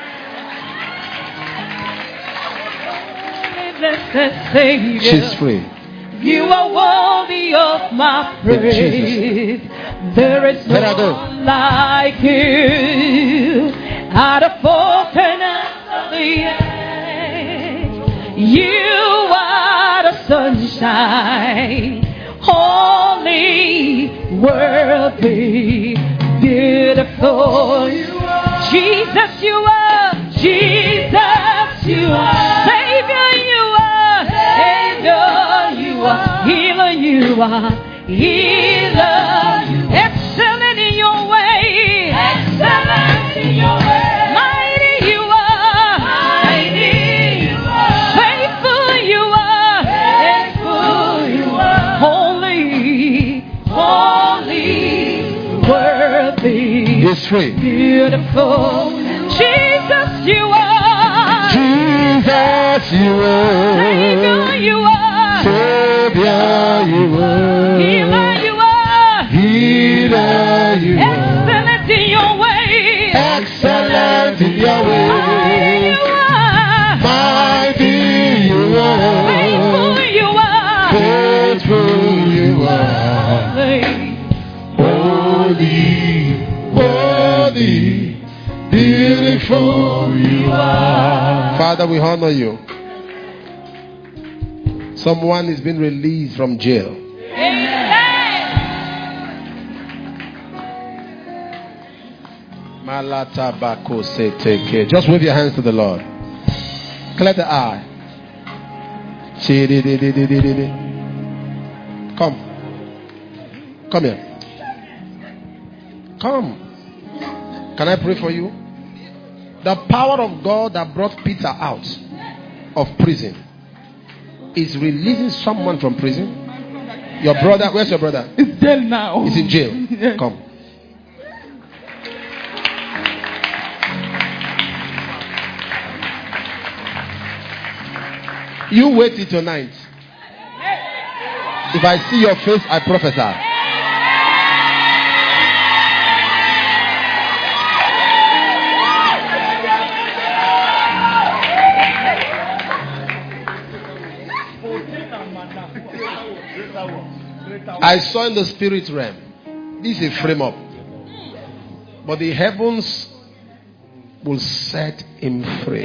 Blessed Savior, She's free. you are worthy of my praise. There is none like you. Out of four corners of the earth, you are the sunshine. Holy, worthy, beautiful. Jesus, you are. Jesus, you are. Savior, you are. Savior, you are. Healer, you are. Healer, excellent in your way. Excellent in your way. Mighty you are. Mighty you are. Faithful you are. Faithful you are. Holy, holy, worthy. He's free. Beautiful. Jesus, you are. Jesus, you are. Savior, you are. Savior, you are. Healer, you are. Healer, you are. Excellent in your way. Excellent in your way. Mighty you are. Mighty you are. Faithful you are. Faithful you are. Holy, Worthy, beautiful you are. Father, we honor you. Someone is being released from jail. Just wave your hands to the Lord. Clear the eye. Come here. Come. Can I pray for you? The power of God that brought Peter out of prison is releasing someone from prison. Your brother, where's your brother? It's jail now. He's in jail. Yes. Come. You wait till tonight. If I see your face, I prophesy. I saw in the spirit realm. This is a frame up. But the heavens will set him free.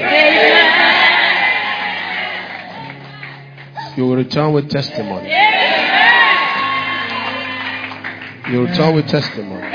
You will return with testimony. You will return with testimony.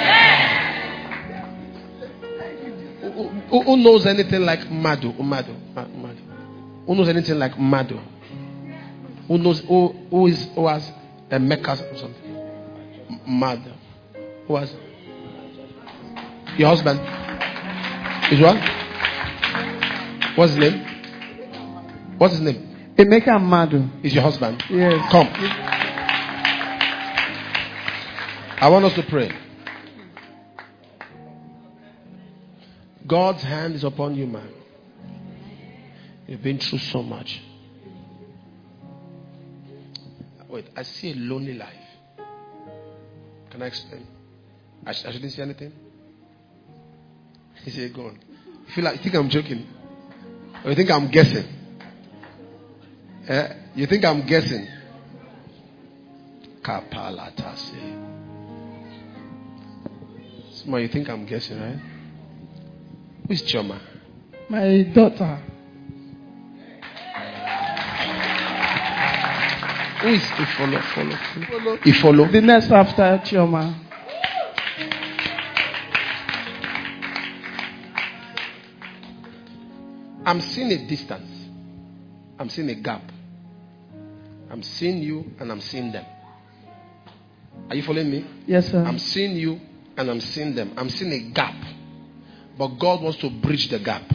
Who knows anything like Madu? Who knows anything like Madu? Who knows who has a Mecca or something? Madu. Who has? Your husband? Is what? What's his name? What's his name? Emeka Madu. Is your husband? Yes. Come. I want us to pray. God's hand is upon you, man. You've been through so much. Wait, I see a lonely life. Can I explain? I shouldn't say anything? He said, go on. You think I'm joking? Or you think I'm guessing? You think I'm guessing? Kapalatase. Small, you think I'm guessing, right? Who is Choma? My daughter. Who is Ifolo? Ifolo. The next after Chioma. I'm seeing a distance. I'm seeing a gap. I'm seeing you and I'm seeing them. Are you following me? Yes, sir. I'm seeing you and I'm seeing them. I'm seeing a gap. But God wants to bridge the gap.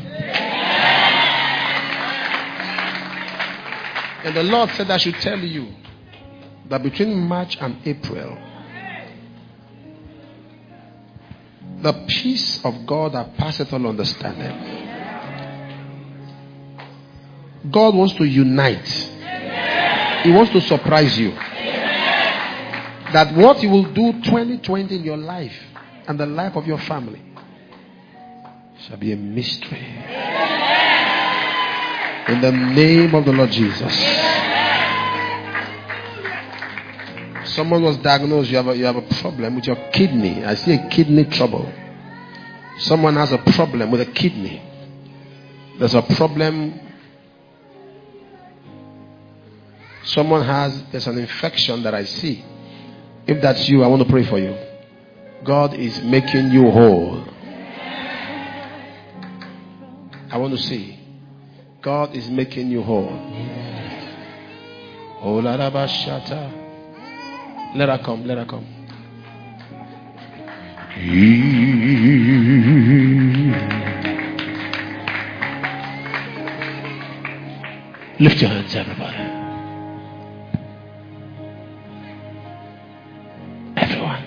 And the Lord said I should tell you that between March and April, the peace of God that passeth all understanding, God wants to unite. He wants to surprise you. That what He will do 2020 in your life and the life of your family shall be a mystery. In the name of the Lord Jesus. Someone was diagnosed, you have a problem with your kidney. I see a kidney trouble. Someone has a problem with a kidney. There's a problem. There's an infection that I see. If that's you, I want to pray for you. God is making you whole. I want to see. God is making you whole. Oh, let her come. Let her come. Lift your hands, everybody. Everyone.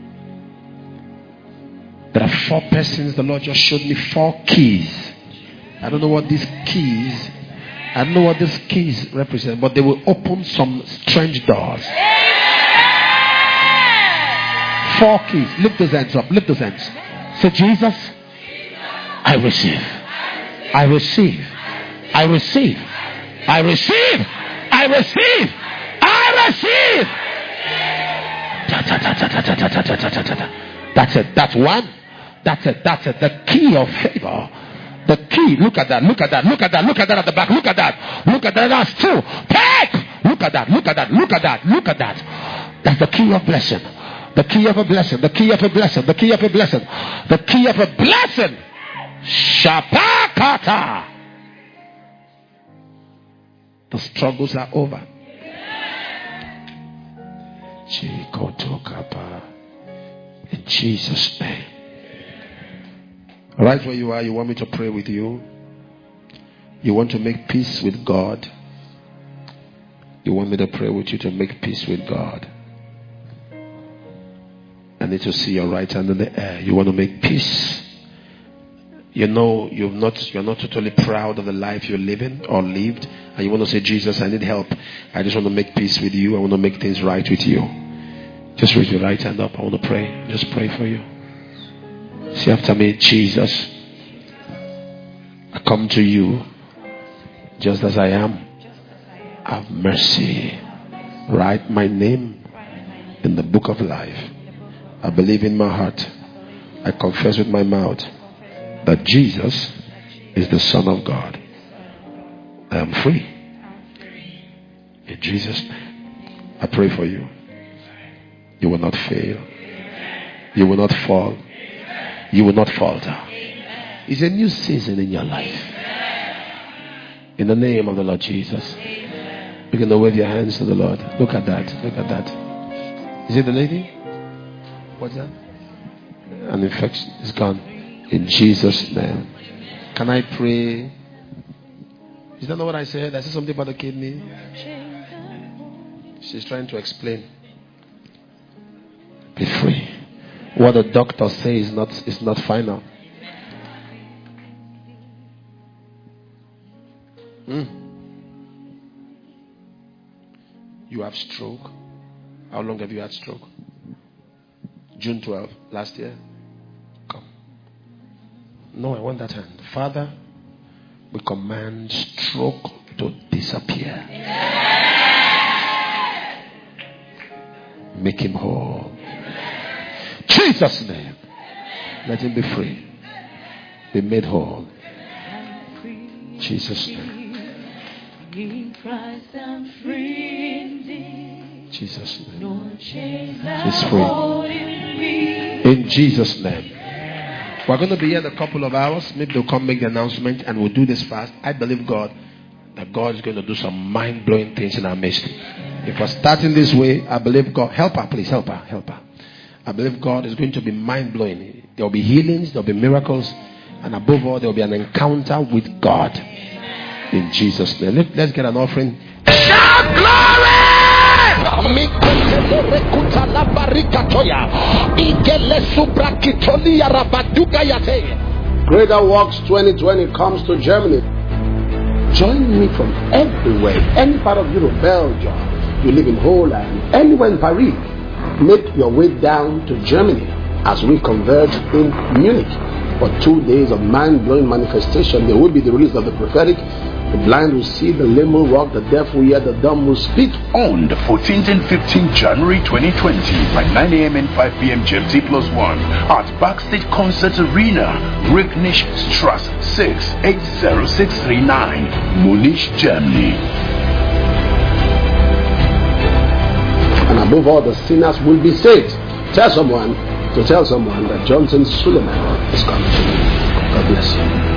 There are 4 persons. The Lord just showed me 4 keys. I don't know what these keys represent, but they will open some strange doors. 4 keys. Lift those hands up. Lift those hands. Say, Jesus, I receive. I receive. I receive. I receive. I receive. I receive. That's it. That's one. That's it. That's it. The key of favor. The key. Look at that. Look at that. Look at that. Look at that at the back. Look at that. Look at that. That's 2. Take. Look at that. Look at that. Look at that. Look at that. That's the key of blessing. The key of a blessing. The key of a blessing. The key of a blessing. The key of a blessing. Shapakata. The struggles are over. In Jesus' name. Right where you are, you want me to pray with you. You want to make peace with God. You want me to pray with you to make peace with God. I need to see your right hand in the air. You want to make peace. You know you're not totally proud of the life you're living or lived, and you want to say, Jesus, I need help. I just want to make peace with you. I want to make things right with you. Just raise your right hand up. I want to pray. Just pray for you. Say after me, Jesus, I come to you just as I am. Have mercy. Write my name in the book of life. I believe in my heart. I confess with my mouth that Jesus is the Son of God. I am free. In Jesus' name, I pray for you. You will not fail. You will not fall. You will not falter. It's a new season in your life. In the name of the Lord Jesus. Begin to wave your hands to the Lord. Look at that. Look at that. Is it the lady? What's that? An infection is gone. In Jesus' name. Can I pray? Is that not what I said? I said something about the kidney. She's trying to explain. Be free. What the doctor says is not final. You have stroke. How long have you had stroke? June 12 last year. Come. No, I want that hand. Father, we command stroke to disappear. Make him whole. Jesus' name. Let him be free. Be made whole. Jesus' name. In Christ I'm free indeed. Jesus' name. No chains He's are free. holding me. In Jesus' name. We're going to be here in a couple of hours. Maybe they'll come make the announcement and we'll do this fast. I believe God that God is going to do some mind-blowing things in our midst. If we're starting this way, I believe God. Help her, please. Help her. I believe God is going to be mind-blowing. There will be healings. There will be miracles. And above all, there will be an encounter with God. In Jesus' name. Let's get an offering. Shout glory! Greater Works 2020 comes to Germany. Join me from everywhere, any part of Europe, Belgium, you live in Holland, anywhere in Paris. Make your way down to Germany as we converge in Munich for 2 days of mind-blowing manifestation. There will be the release of the prophetic. The blind will see, the lame will walk, the deaf will hear, the dumb will speak. On the 14th and 15th January 2020 by 9 a.m. and 5 p.m. GMT +1 at Backstage Concert Arena, Ricknish Strasse 6, 80639, Munich, Germany. And above all, the sinners will be saved. Tell someone that Johnson Suleiman is coming. God bless you.